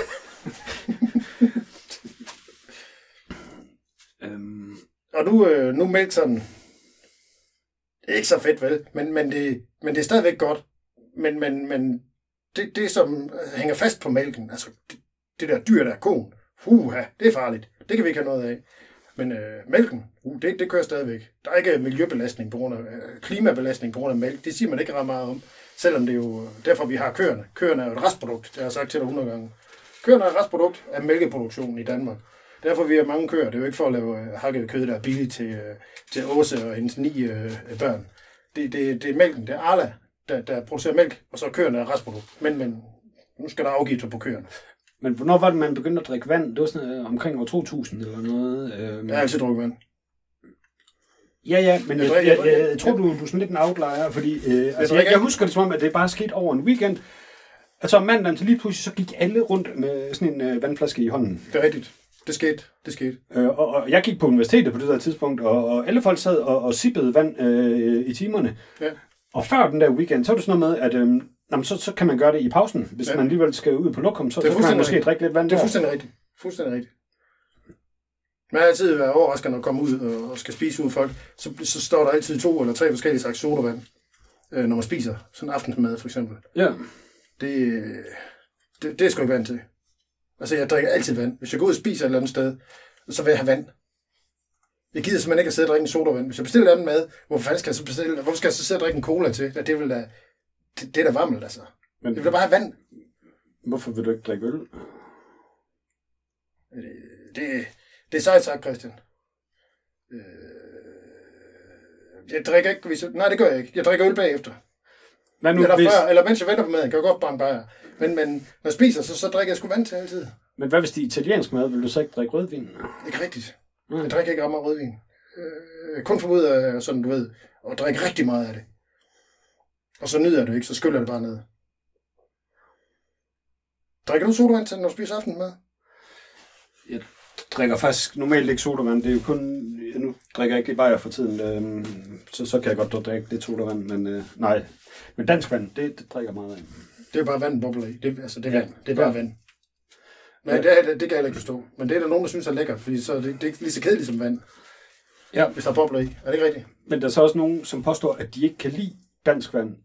og nu, øh, nu mælk sådan, det er ikke så fedt, vel? Men, men, det, men det er stadigvæk godt. Men, men, men det, det, som hænger fast på mælken, altså det, det der dyr, der er koen, huha, det er farligt. Det kan vi ikke have noget af. Men øh, mælken, uh, det, det kører stadigvæk. Der er ikke miljøbelastning på grund af øh, klimabelastning på grund af mælk. Det siger man ikke ret meget om. Selvom det er jo derfor, vi har køerne. Køerne er jo et restprodukt, det har jeg sagt til dig hundrede gange. Køerne er et restprodukt af mælkeproduktionen i Danmark. Derfor vi har mange køer. Det er jo ikke for at lave øh, hakket kød, der er billigt til, øh, til Åse og hendes ni øh, børn. Det, det, det er mælken, det er Arla, der, der producerer mælk, og så er køerne er et restprodukt. Men, men nu skal der afgifter på køerne. Men hvornår var det, man begyndte at drikke vand? Det var sådan øh, omkring år to tusind eller noget. Øh, Jeg har altid drukket vand. Ja, ja, men jeg, jeg, jeg, jeg, jeg, jeg, jeg tror, du, du er sådan lidt en outlier, fordi øh, altså, jeg, jeg, jeg husker det som om, at det bare skete over en weekend. Altså om mandagen, så lige pludselig, så gik alle rundt med sådan en øh, vandflaske i hånden. Det er rigtigt. Det skete. Det skete. Øh, og, og jeg gik på universitetet på det der tidspunkt, og, og alle folk sad og, og sippede vand øh, i timerne. Ja. Og før den der weekend, så var det sådan noget med, at øh, jamen, så, så kan man gøre det i pausen. Hvis ja. man alligevel skal ud på lokum, så, så kan man måske drikke lidt vand. Det er fuldstændig rigtigt. Fuldstændig rigtigt. Man har altid været overrasket, når man kommer ud og skal spise ud folk. Så, så står der altid to eller tre forskellige slags sodavand, øh, når man spiser. Sådan aftensmad for eksempel. Ja. Det, det, det er sgu ikke vand til. Altså, jeg drikker altid vand. Hvis jeg går ud og spiser et eller andet sted, så vil jeg have vand. Jeg gider simpelthen ikke at sidde og drikke en sodavand. Hvis jeg bestiller anden mad, hvorfor fanden skal jeg så bestille? Hvorfor skal jeg så sidde og drikke en cola til? Det er vel da, det, det er da varmt, altså. Men, jeg vil da bare have vand. Hvorfor vil du ikke drikke øl? Det, det, det er sejt sagt, Christian. Jeg drikker ikke, hvis jeg, nej, det gør jeg ikke. Jeg drikker øl bagefter. Hvad nu, eller, hvis... før, eller mens jeg venter på maden, kan jeg godt brænde bajer. Men, men når jeg spiser, så, så drikker jeg sgu vand til altid. Men hvad hvis det er italiensk mad? Vil du så ikke drikke rødvin? Ikke rigtigt. Mm. Jeg drikker ikke ret meget rødvin. Øh, kun for ud af, sådan du ved, at drikke rigtig meget af det. Og så nyder jeg det ikke, så skyller jeg det bare ned. Drikker du sodavand til, når du spiser aftensmad? Jeg drikker faktisk normalt ikke sodavand. Det er jo kun... Nu drikker jeg ikke lige bajer for tiden. Øh, så, så kan jeg godt drikke det sodavand, men øh, nej. Men dansk vand, det, det drikker meget af. Det er bare vand, bobler i. Det, altså, det er vand. Det er bare ja. vand. Men det, det, det kan jeg ikke forstå. Men det er der nogen, der synes er lækkert, fordi så, det, det er ikke lige så kedeligt som vand. Ja. Hvis der er bobler i. Er det ikke rigtigt? Men der er så også nogen, som påstår, at de ikke kan lide dansk vand.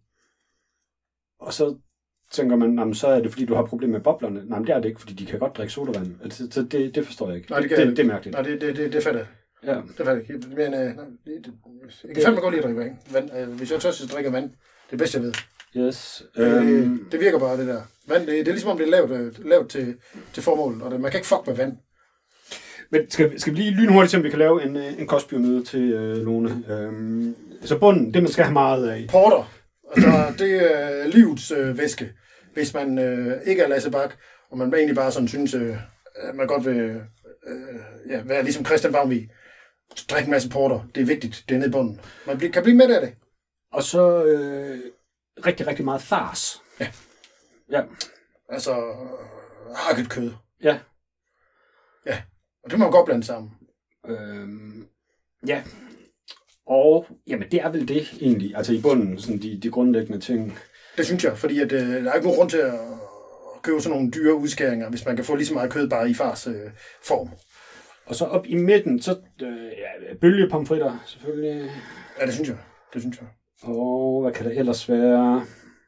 Og så tænker man, jamen, så er det, fordi du har problemer med boblerne. Nej, men det er det ikke, fordi de kan godt drikke sodavand. Altså, så det, det forstår jeg ikke. Nej, det, det, det, det, det er mærkeligt. Nej, det, det, det, det fatter jeg. Ja. Det fatter jeg ikke. Men øh, nej, det, det, jeg kan fandme godt lide at drikke vand. vand. Hvis jeg er tørst, så drikker vand. Det er bedst, jeg ved. Yes. Det, Um... det virker bare, det der. Vand, det, det er ligesom om, det er lavet, lavet til, til formålet. Og det, man kan ikke fuck med vand. Men skal, skal vi lige lynhurtigt, om vi kan lave en, en kostpyramide til øh, Lone. Um, så bunden, det man skal have meget af. Porter. Altså, det er livets øh, væske. Hvis man øh, ikke er Lasse Bak, og man egentlig bare sådan synes, øh, at man godt vil øh, ja, være ligesom Christian Baumvig. Drik en masse porter. Det er vigtigt. Det er nede i bunden. Man bliver, kan blive med af det. Og så øh, rigtig, rigtig meget fars. Ja. Ja. Altså, øh, hakket kød. Ja. Ja. Og det må man godt blande sammen. Øhm, ja. Og, jamen det er vel det egentlig. Altså i bunden, sådan de, de grundlæggende ting. Det synes jeg, fordi at, øh, der er ikke nogen grund til at købe sådan nogle dyre udskæringer, hvis man kan få lige så meget kød bare i fars øh, form. Og så op i midten, så øh, ja, bølgepomfritter selvfølgelig. Ja, det synes jeg. Det synes jeg. Og hvad kan der ellers være?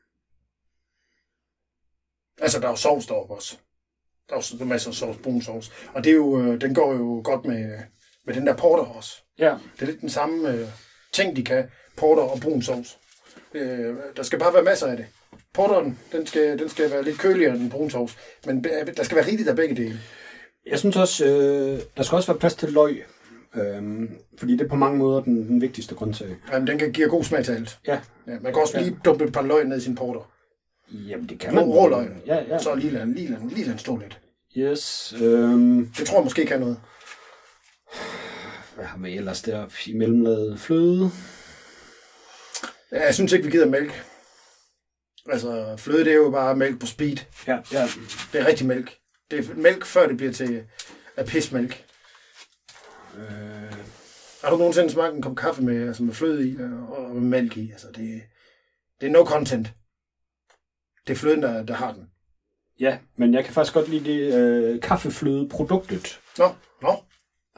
Altså, der er jo sovs deroppe også. Der er jo masser af sovs, brun sovs. Og det er jo, øh, den går jo godt med, med den der porter også. Ja. Det er lidt den samme øh, ting, de kan. Porter og brun sovs. Øh, der skal bare være masser af det. Porteren, den skal, den skal være lidt køligere end den brun sovs. Men der skal være rigeligt af begge dele. Jeg synes også, øh, der skal også være plads til løg. Øhm, fordi det er på mange måder den, den vigtigste grøntsag. Jamen, den kan give god smag til alt. Ja. Ja, man kan også lige dumpe et par løg ned i sin porter. Jamen, det kan man. Rå løg. Ja, ja. Så lige en lille, lille stor lidt. Yes. Øhm, det tror jeg måske kan noget. Hvad har vi ellers der i mellemlaget? Fløde? Ja, jeg synes ikke, vi gider mælk. Altså, fløde, det er jo bare mælk på speed. Ja, ja. Det er rigtig mælk. Det er mælk, før det bliver til af pismælk. Øh... Har du nogensinde smagt en kop kaffe med, altså med fløde i og med mælk i? Altså, det, det er no content. Det er fløden, der, der har den. Ja, men jeg kan faktisk godt lide det øh, kaffeflødeproduktet. Nå, nå.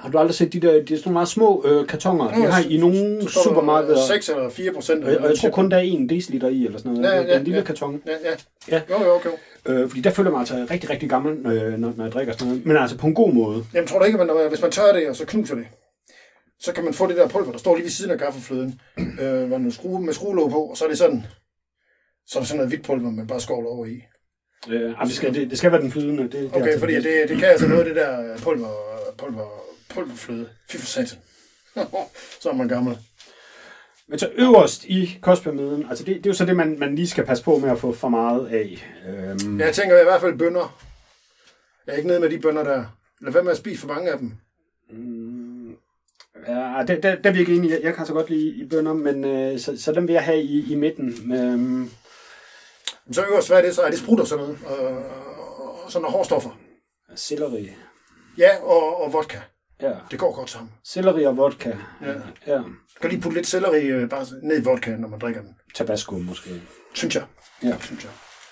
Har du aldrig set de der, de er sådan nogle meget små øh, kartoner, de har i nogle supermarkeder? seks eller fire procent. Og jeg, og jeg tror kun, der er en deciliter i, eller sådan noget. Ja, ja, det er en lille ja. karton. Ja, ja. Ja. Jo, jo, okay. Øh, fordi der føler man altså rigtig, rigtig gammel, når, når, når jeg drikker sådan noget. Men altså på en god måde. Jamen, tror du ikke, at hvis man tørrer det, og så knuser det, så kan man få det der pulver, der står lige ved siden af kaffefløden, øh, med, skrue, med skruelåg på, og så er det sådan, så er det sådan noget hvidt pulver, man bare skovler over i. Øh, det, skal, det, det skal være den flydende. Det, det okay, fordi det, det kan altså noget af det der pulver, pulver, pulverfløde. Fy for satan. Så er man gammel. Men så øverst i kostpyramiden, altså det, det er jo så det, man, man lige skal passe på med at få for meget af. Øhm... Jeg tænker i hvert fald bønner. Jeg er ikke nede med de bønner der. Lad være med at spise for mange af dem. Mm, ja, der, der, der er vi ikke enige. Jeg kan så godt lide i bønner, men øh, så, så dem vil jeg have i, i midten. Øhm... Så øverst, hvad er det så? Er det sprutter sådan noget? Og, og sådan nogle hårstoffer? Selleri. Ja, og, og vodka. Ja. Det går godt sammen. Selleri og vodka. Ja. Ja. Du kan lige putte lidt selleri øh, bare ned i vodka, når man drikker den. Tabasco måske. Synes jeg. Ja. Synes jeg.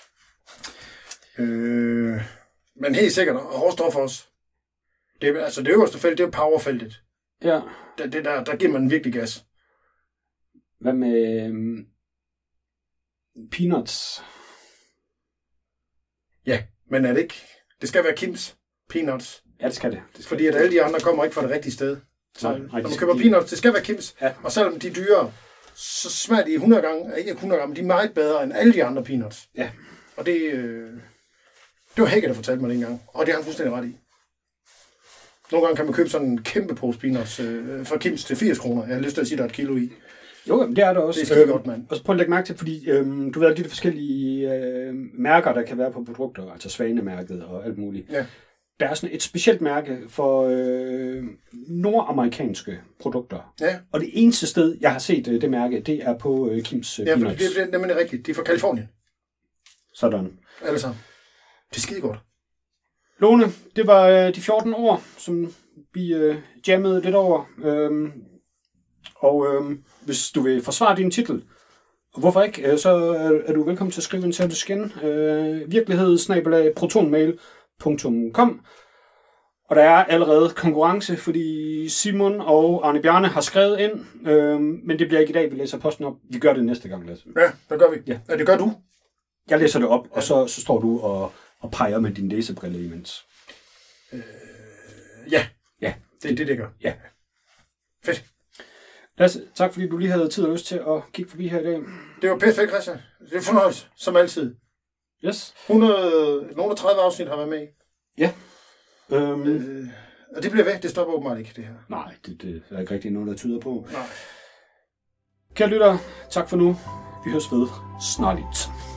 Øh, men helt sikkert, og hårstoffer også. Det er, altså det øverste felt, det er powerfeltet. Ja. Det, det der, der giver man virkelig gas. Hvad med um, peanuts? Ja, men er det ikke? Det skal være Kims peanuts. Ja, det skal det. det skal Fordi at alle de andre kommer ikke fra det rigtige sted. Så nej, nej, når man køber peanuts, det skal være Kims. Ja. Og selvom de er dyre, så smager de hundrede gange, ikke hundrede gange, men de er meget bedre end alle de andre peanuts. Ja. Og det, øh, det var Hække, der fortalte mig det engang. Og det har han fuldstændig ret i. Nogle gange kan man købe sådan en kæmpe pose peanuts øh, fra Kims til firs kroner. Jeg har lyst til at sige, at der er et kilo i. Jo, det er der også. Det er skide godt, mand. Og så prøv at lægge mærke til, fordi øhm, du ved alle de forskellige øh, mærker, der kan være på produkter, altså Svanemærket og alt muligt. Ja. Der er sådan et specielt mærke for øh, nordamerikanske produkter. Ja. Og det eneste sted, jeg har set øh, det mærke, det er på øh, Kims øh, Ja, for peanuts. det, det, det er nemlig rigtigt. Det er fra Kalifornien. Sådan. Alle sammen. Det er skide godt. Lone, det var øh, de fjorten ord, som vi øh, jammede lidt over. Øhm, og øh, hvis du vil forsvare din titel, og hvorfor ikke, øh, så er, er du velkommen til at skrive en til os igen. Øh, virkelighed snabel-a protonmail punktum com. Og der er allerede konkurrence, fordi Simon og Arne Bjarne har skrevet ind, øh, men det bliver ikke i dag, vi læser posten op. Vi gør det næste gang, Lasse. Ja, det gør vi. Ja. Ja, det gør du. Jeg læser det op, ja. og så, så står du og, og peger med din læsebrille imens. Øh, ja. Ja. Det er det, det gør. Ja. Fedt. Lasse, tak fordi du lige havde tid og lyst til at kigge forbi her i dag. Det var perfekt, Christian. Det er fornøjelse, som altid. Yes. hundrede, nogle af tredive afsnit har været med i. Ja. Øhm, øh, og det bliver væk. Det stopper åbenbart ikke, det her. Nej, det, det er ikke rigtig noget, der tyder på. Nej. Kære lyttere, tak for nu. Vi høres ved snart lidt.